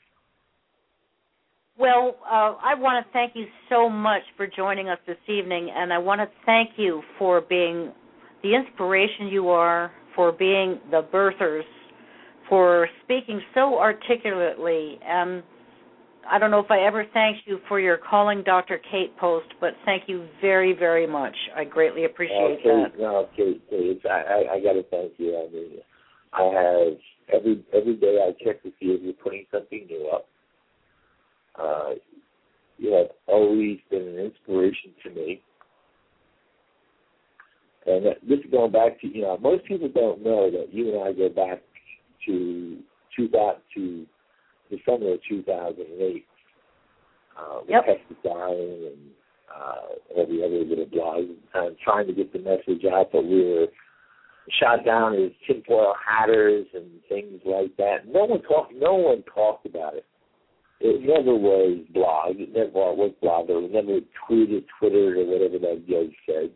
Speaker 1: Well, I want to thank you so much for joining us this evening, and I want to thank you for being the inspiration you are, for being the birthers, for speaking so articulately. And I don't know if I ever thanked you for your Calling Dr. Kate post, but thank you very, very much. I greatly appreciate that.
Speaker 2: No, Kate, I got to thank you. I mean, I have every day I check to see if you're putting something new up. You have always been an inspiration to me. And this is going back to, most people don't know that you and I go back to the summer of 2008.
Speaker 3: Yep.
Speaker 2: Pesticide and all the other little blogs at the time, trying to get the message out that we were shot down as tinfoil hatters and things like that. No one talked about it. It never was blog. It never was blog. It never Twittered, or whatever that judge said.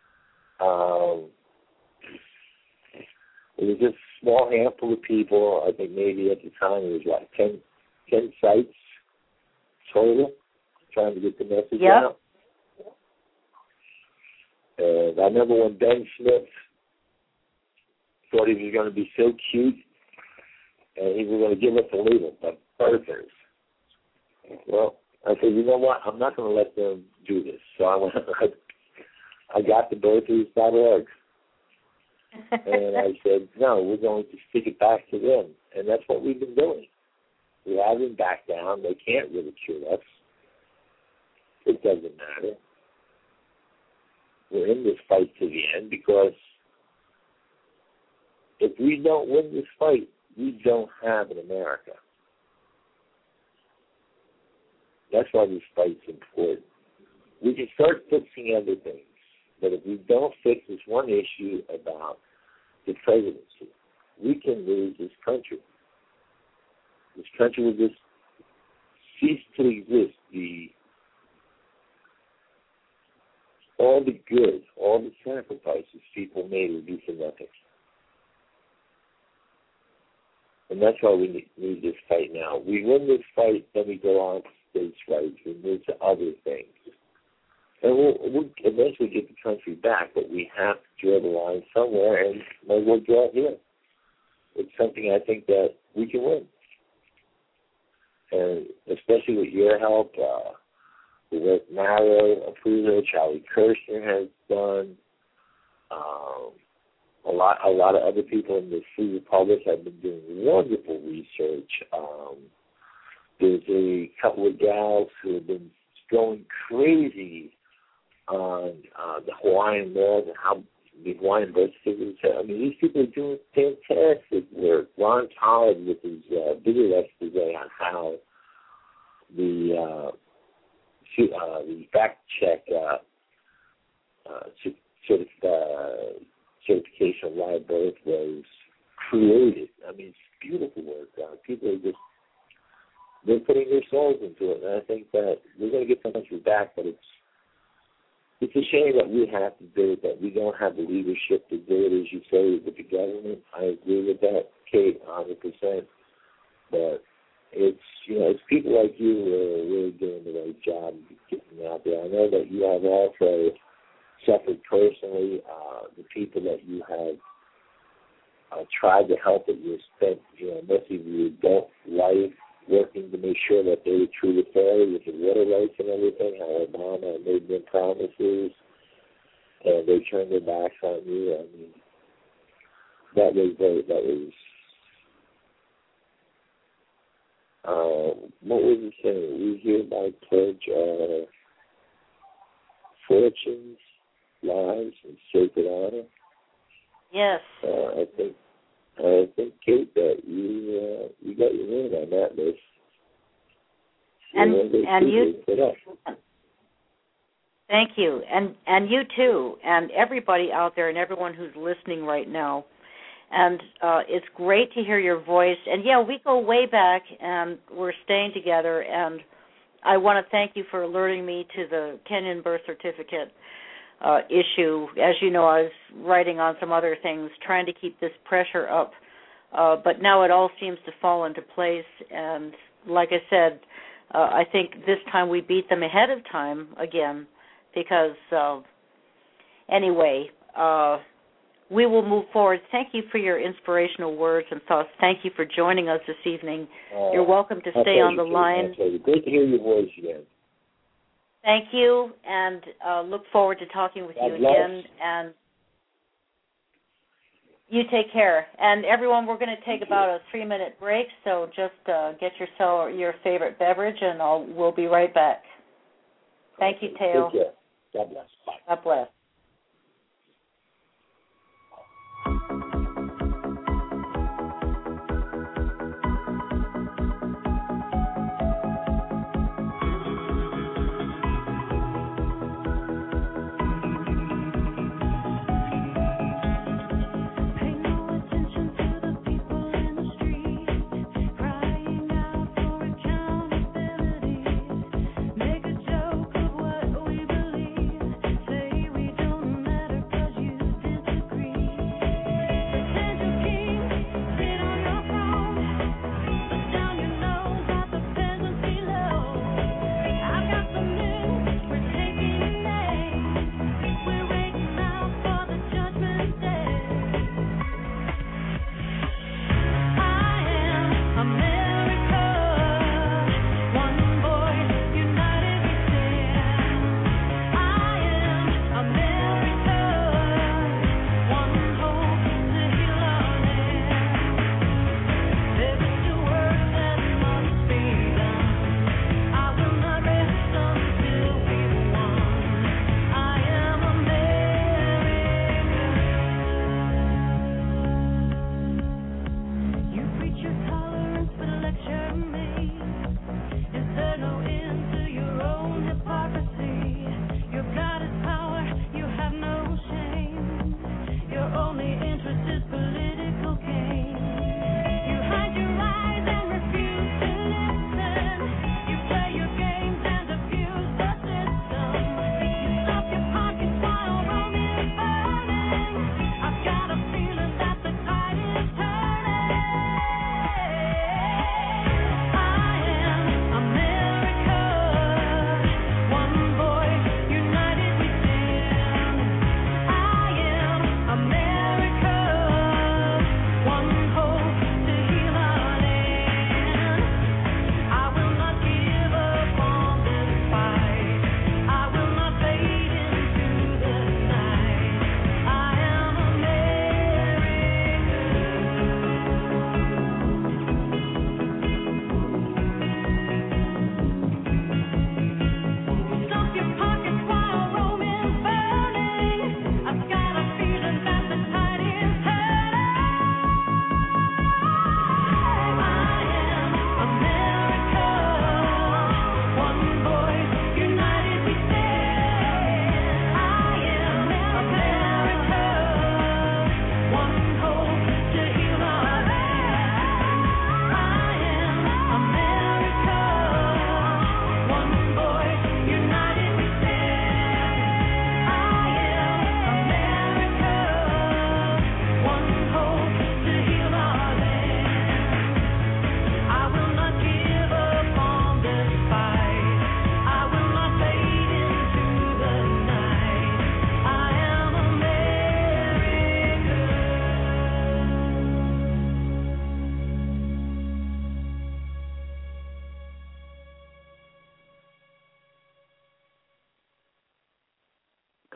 Speaker 2: It was just a small handful of people. I think maybe at the time it was like 10 sites total, trying to get the message out. And I remember when Ben Smith thought he was going to be so cute, and he was going to give us a label, but birthers. Well, I said, you know what? I'm not going to let them do this. So I got the birthers.org. And I said, no, we're going to stick it back to them. And that's what we've been doing. We haven't backed down. They can't ridicule us. It doesn't matter. We're in this fight to the end, because if we don't win this fight, we don't have an America. That's why this fight's important. We can start fixing other things, but if we don't fix this one issue about the presidency, we can lose this country. This country will just cease to exist. All the good, all the sacrifices people made will be for nothing. And that's why we need this fight now. We win this fight, then we go on to states' rights, we move to other things. And we'll eventually get the country back, but we have to draw the line somewhere, and we'll draw it here. It's something I think that we can win. And especially with your help, the work Maro, Apuzzo, Charlie Kirshner has done, a lot of other people in the Free Republic have been doing wonderful research. There's a couple of gals who have been going crazy on the Hawaiian laws and how the Hawaiian birth certificates. I mean, these people are doing fantastic work. Ron Todd with his video expose on how the fact check certification of live birth was created. I mean, it's beautiful work. People are they're putting their souls into it, and I think that we're going to get the country back, but it's a shame that we have to do it, that we don't have the leadership to do it, as you say, with the government. I agree with that, Kate, 100%. But it's people like you who are really doing the right job getting out there. I know that you have also suffered personally. The people that you have tried to help, that you spent most of your adult life working to make sure that they were treated fairly with the water rights and everything, how Obama made them promises and they turned their backs on you. I mean, that was what was he saying? We hereby pledge our fortunes, lives, and sacred honor.
Speaker 3: Yes.
Speaker 2: I think, Kate, that you got your name on that list.
Speaker 3: And you, thank you, and you too, and everybody out there, and everyone who's listening right now. And it's great to hear your voice. And yeah, we go way back, and we're staying together. And I want to thank you for alerting me to the Kenyan birth certificate issue. As you know, I was writing on some other things, trying to keep this pressure up. But now it all seems to fall into place. And like I said, I think this time we beat them ahead of time again, because anyway, we will move forward. Thank you for your inspirational words and thoughts. Thank you for joining us this evening. You're welcome to stay on the line.
Speaker 2: Great to hear your voice again.
Speaker 3: Thank you, and look forward to talking with you again. And you take care. And everyone, we're going to take about a 3-minute break, so just get yourself your favorite beverage, and we'll be right back. Thank you, Teo.
Speaker 2: Take care. God bless. Bye.
Speaker 3: God bless.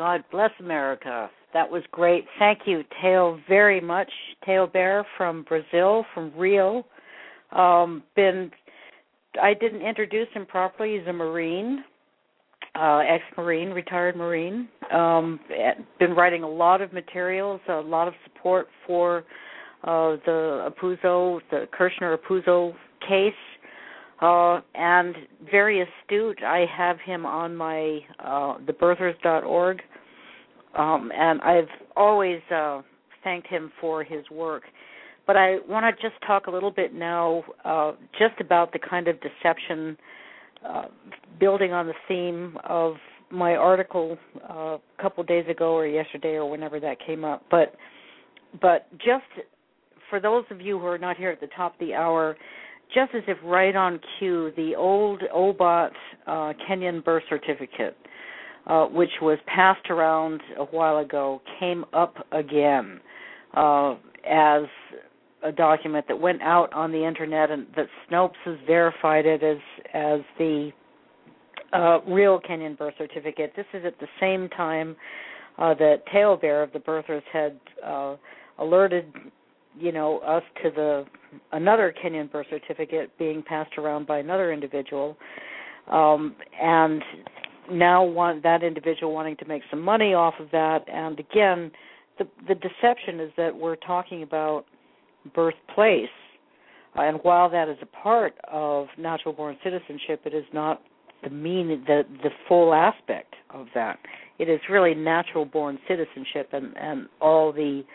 Speaker 3: God bless America. That was great. Thank you, Teo, very much. Teo Bear from Brazil, from Rio. I didn't introduce him properly. He's a Marine, ex-Marine, retired Marine. Been writing a lot of materials, a lot of support for the Kirshner-Apuzzo case. And very astute. I have him on my thebirthers.org, and I've always thanked him for his work. But I want to just talk a little bit now just about the kind of deception, building on the theme of my article a couple days ago or yesterday or whenever that came up. But just for those of you who are not here at the top of the hour, just as if right on cue, the old OBOT Kenyan birth certificate, which was passed around a while ago, came up again as a document that went out on the Internet, and that Snopes has verified it as the real Kenyan birth certificate. This is at the same time that Teo Bear of the Birthers had alerted us to another Kenyan birth certificate being passed around by another individual, and now that individual wanting to make some money off of that. And again, the deception is that we're talking about birthplace, and while that is a part of natural-born citizenship, it is not the full aspect of that. It is really natural-born citizenship and all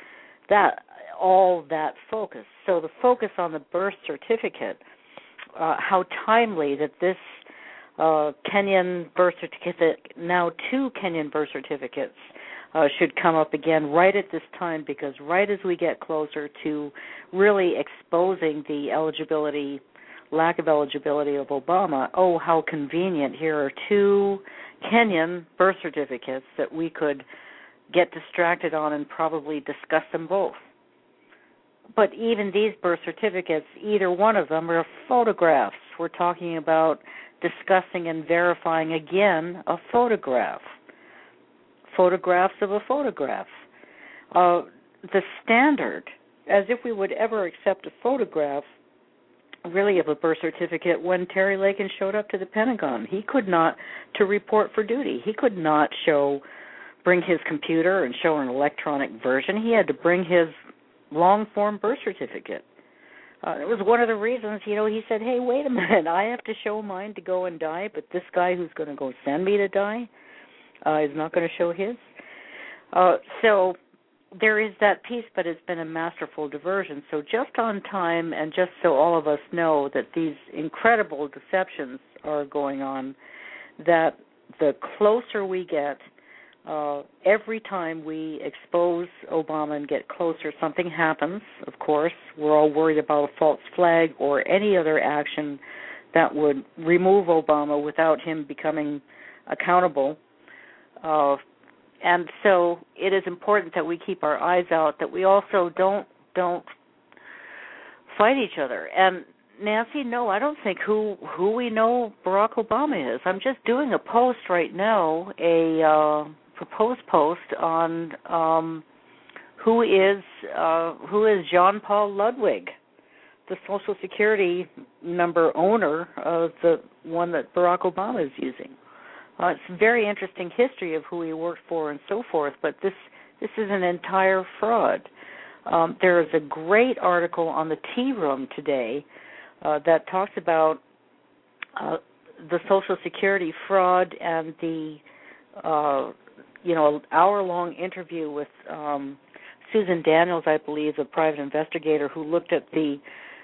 Speaker 3: that focus. So the focus on the birth certificate, how timely that this Kenyan birth certificate, now 2 Kenyan birth certificates, should come up again right at this time, because right as we get closer to really exposing the lack of eligibility of Obama, oh, how convenient. Here are 2 Kenyan birth certificates that we could get distracted on and probably discuss them both. But even these birth certificates, either one of them are photographs. We're talking about discussing and verifying again a photograph. Photographs of a photograph. The standard, as if we would ever accept a photograph, really, of a birth certificate, when Terry Lakin showed up to the Pentagon. He could not, to report for duty, he could not bring his computer and show an electronic version. He had to bring his long-form birth certificate. It was one of the reasons, he said, hey, wait a minute, I have to show mine to go and die, but this guy who's going to go send me to die is not going to show his. So there is that piece, but it's been a masterful diversion. So just on time, and just so all of us know that these incredible deceptions are going on, that the closer we get, every time we expose Obama and get closer, something happens, of course. We're all worried about a false flag or any other action that would remove Obama without him becoming accountable. And so it is important that we keep our eyes out, that we also don't fight each other. And Nancy, no, I don't think who we know Barack Obama is. I'm just doing a post right now, a proposed post on who is John Paul Ludwig, the Social Security number owner of the one that Barack Obama is using. It's a very interesting history of who he worked for and so forth, but this is an entire fraud. There is a great article on the Tea Room today that talks about the Social Security fraud and the hour-long interview with Susan Daniels, I believe, a private investigator who looked at the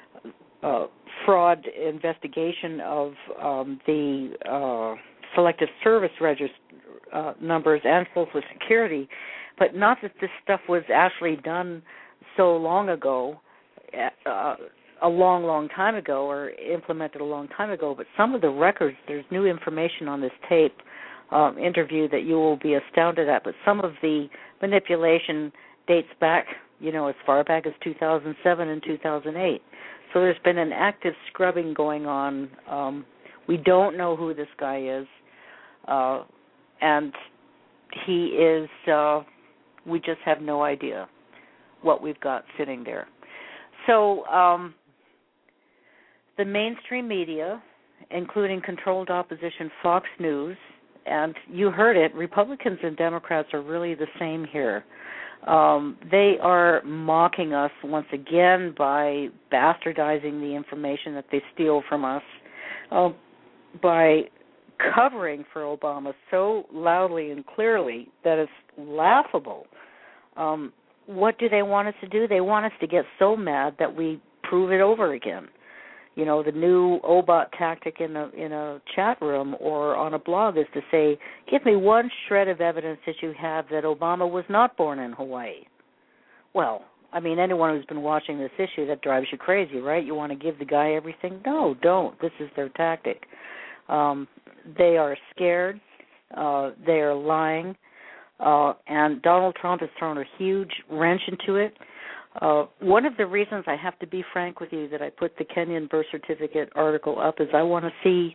Speaker 3: fraud investigation of the Selective Service Register numbers and Social Security, but not that this stuff was actually done so long ago, a long time ago, or implemented a long time ago, but some of the records, there's new information on this tape interview that you will be astounded at, but some of the manipulation dates back, as far back as 2007 and 2008. So there's been an active scrubbing going on. We don't know who this guy is. And he is, we just have no idea what we've got sitting there. So the mainstream media, including controlled opposition Fox News, and you heard it, Republicans and Democrats are really the same here. They are mocking us once again by bastardizing the information that they steal from us, by covering for Obama so loudly and clearly that it's laughable. What do they want us to do? They want us to get so mad that we prove it over again. You know, the new OBOT tactic in a chat room or on a blog is to say, give me one shred of evidence that you have that Obama was not born in Hawaii. Well, I mean, anyone who's been watching this issue, that drives you crazy, right? You want to give the guy everything? No, don't. This is their tactic. They are scared. They are lying. And Donald Trump has thrown a huge wrench into it. One of the reasons, I have to be frank with you, that I put the Kenyan birth certificate article up is I want to see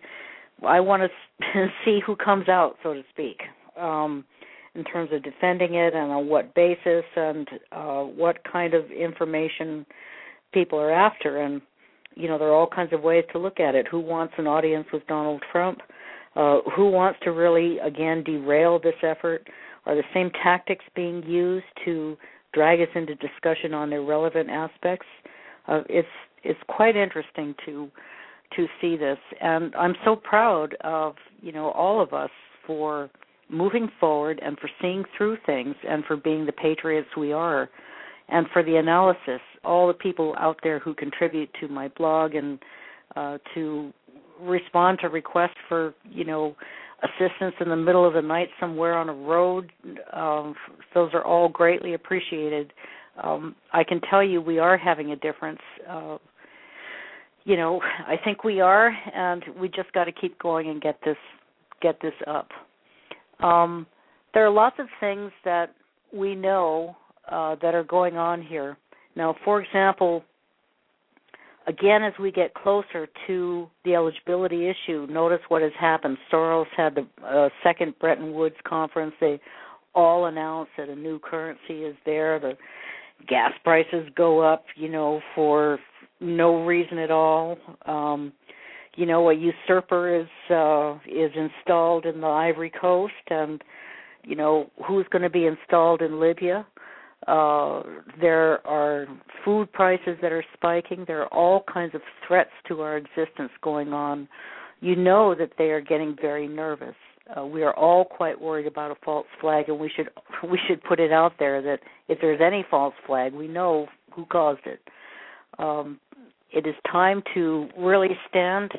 Speaker 3: who comes out, so to speak, in terms of defending it and on what basis and what kind of information people are after. And, you know, there are all kinds of ways to look at it. Who wants an audience with Donald Trump? Who wants to really, again, derail this effort? Are the same tactics being used to drag us into discussion on irrelevant aspects? It's quite interesting to see this, and I'm so proud of, you know, all of us for moving forward and for seeing through things and for being the patriots we are, and for the analysis. All the people out there who contribute to my blog and to respond to requests for, you know, assistance in the middle of the night somewhere on a road, those are all greatly appreciated. I can tell you we are having a difference. You know, I think we are, and we just got to keep going and get this up. There are lots of things that we know that are going on here. Now, for example, again, as we get closer to the eligibility issue, notice what has happened. Soros had the second Bretton Woods conference. They all announced that a new currency is there. The gas prices go up, you know, for no reason at all. You know, a usurper is installed in the Ivory Coast, and, you know, who's going to be installed in Libya? There are food prices that are spiking. There are all kinds of threats to our existence going on. You know that they are getting very nervous. We are all quite worried about a false flag, and we should put it out there that if there's any false flag, we know who caused it. It is time to really stand.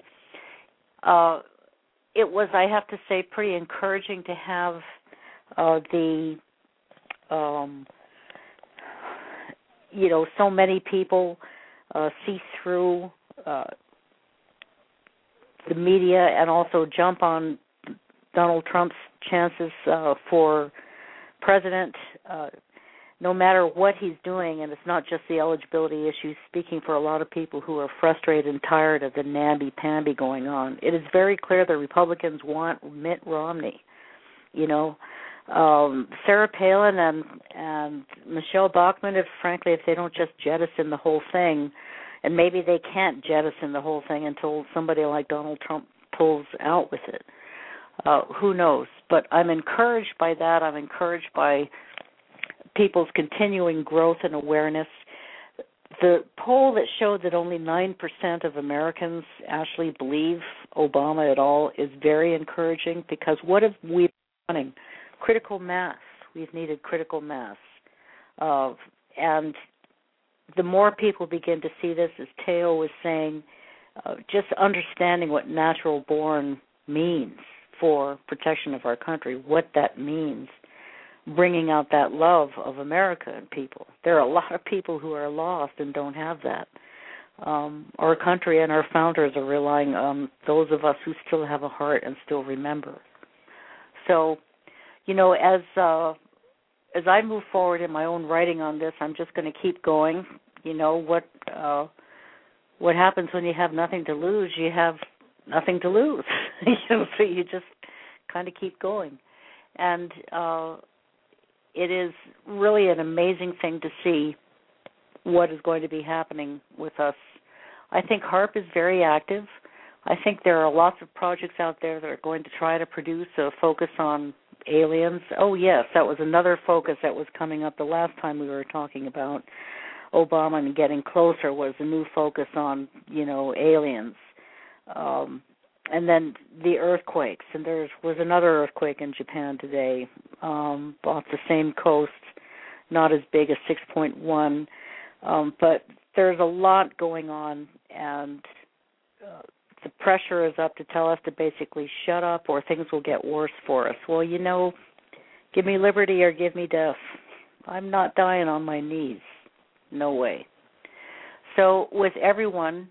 Speaker 3: It was, I have to say, pretty encouraging to have you know, so many people see through the media and also jump on Donald Trump's chances for president, no matter what he's doing. And it's not just the eligibility issue, speaking for a lot of people who are frustrated and tired of the namby-pamby going on. It is very clear the Republicans want Mitt Romney, you know. Sarah Palin and Michelle Bachmann, if they don't just jettison the whole thing, and maybe they can't jettison the whole thing until somebody like Donald Trump pulls out with it. Who knows? But I'm encouraged by that. I'm encouraged by people's continuing growth and awareness. The poll that showed that only 9% of Americans actually believe Obama at all is very encouraging, because what have we been wanting? Critical mass. We've needed critical mass. And the more people begin to see this, as Teo was saying, just understanding what natural born means for protection of our country, what that means, bringing out that love of America in people. There are a lot of people who are lost and don't have that. Our country and our founders are relying on those of us who still have a heart and still remember. So, you know, as I move forward in my own writing on this, I'm just going to keep going. You know, what happens when you have nothing to lose? You have nothing to lose. You know, so you just kind of keep going.
Speaker 1: And it is really an amazing thing to see what is going to be happening with us. I think HAARP is very active. I think there are lots of projects out there that are going to try to produce a focus on aliens. Oh, yes, that was another focus that was coming up the last time we were talking about Obama and getting closer, was a new focus on, aliens. And then the earthquakes. And there was another earthquake in Japan today off the same coast, not as big as 6.1. But there's a lot going on, and the pressure is up to tell us to basically shut up or things will get worse for us. Well, give me liberty or give me death. I'm not dying on my knees. No way. So with everyone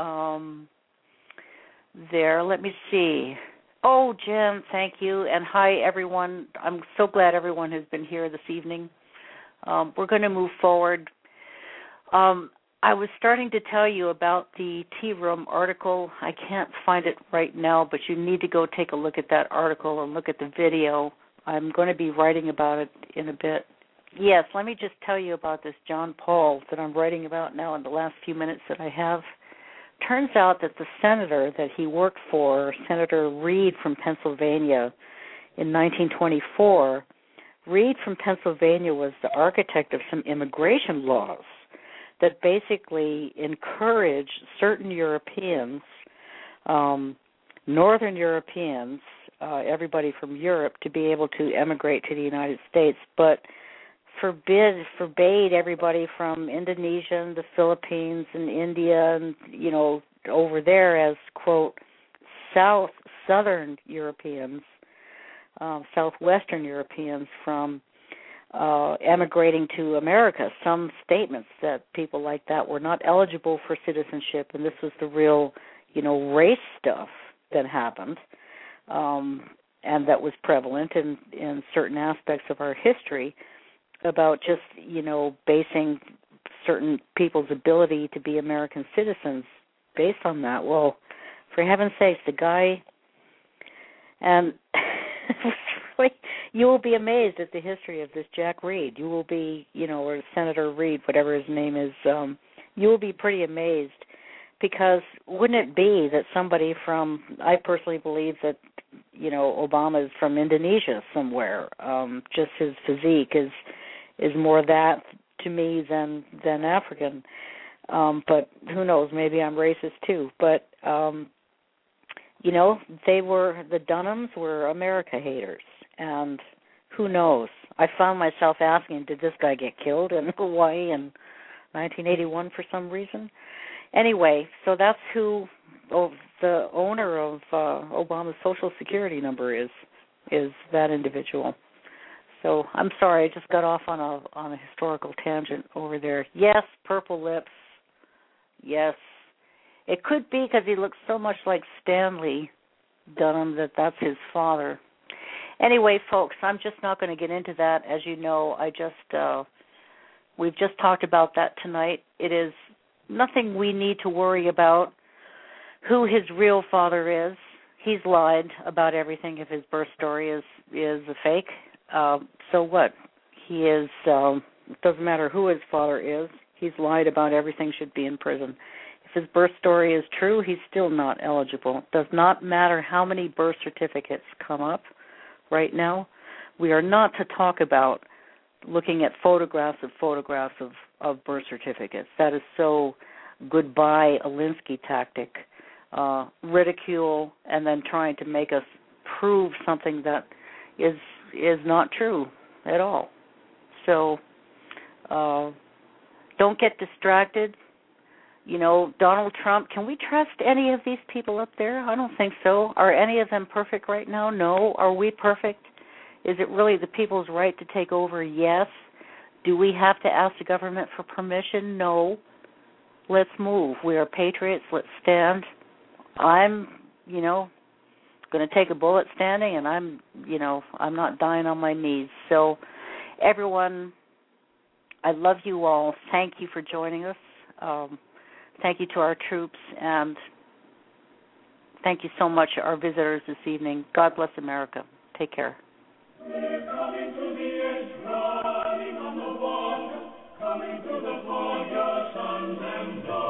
Speaker 1: there, let me see. Oh, Jim, thank you. And hi, everyone. I'm so glad everyone has been here this evening. We're going to move forward. I was starting to tell you about the Tea Room article. I can't find it right now, but you need to go take a look at that article and look at the video. I'm going to be writing about it in a bit. Yes, let me just tell you about this John Paul that I'm writing about now in the last few minutes that I have. Turns out that the senator that he worked for, Senator Reed from Pennsylvania, in 1924, Reed from Pennsylvania was the architect of some immigration laws that basically encourage certain Europeans, Northern Europeans, everybody from Europe, to be able to emigrate to the United States, but forbade everybody from Indonesia and the Philippines and India and, over there as, quote, southern Europeans, southwestern Europeans from emigrating to America. Some statements that people like that were not eligible for citizenship, and this was the real, race stuff that happened, and that was prevalent in certain aspects of our history about just, basing certain people's ability to be American citizens based on that. Well, for heaven's sakes, the guy, and you will be amazed at the history of this Jack Reed. You will be, or Senator Reed, whatever his name is, you will be pretty amazed, because wouldn't it be that somebody from, I personally believe that, Obama is from Indonesia somewhere. Just his physique is more that to me than African. But who knows, maybe I'm racist too. But, the Dunhams were America haters. And who knows? I found myself asking, did this guy get killed in Hawaii in 1981 for some reason? Anyway, so that's who the owner of Obama's Social Security number is that individual. So I'm sorry, I just got off on a historical tangent over there. Yes, purple lips. Yes. It could be because he looks so much like Stanley Dunham that's his father. Anyway, folks, I'm just not going to get into that. As you know, we've just talked about that tonight. It is nothing we need to worry about who his real father is. He's lied about everything if his birth story is a fake. So what? He is, it doesn't matter who his father is. He's lied about everything, should be in prison. If his birth story is true, he's still not eligible. It does not matter how many birth certificates come up right now. We are not to talk about looking at photographs of birth certificates. That is so goodbye Alinsky tactic. Ridicule and then trying to make us prove something that is not true at all. So don't get distracted. Donald Trump, can we trust any of these people up there? I don't think so. Are any of them perfect right now? No. Are we perfect? Is it really the people's right to take over? Yes. Do we have to ask the government for permission? No. Let's move. We are patriots. Let's stand. I'm, going to take a bullet standing, and I'm not dying on my knees. So, everyone, I love you all. Thank you for joining us. Thank you to our troops, and thank you so much, our visitors this evening. God bless America. Take care.
Speaker 4: We're coming to the edge, running on the water, coming to the pond, your sons and daughters.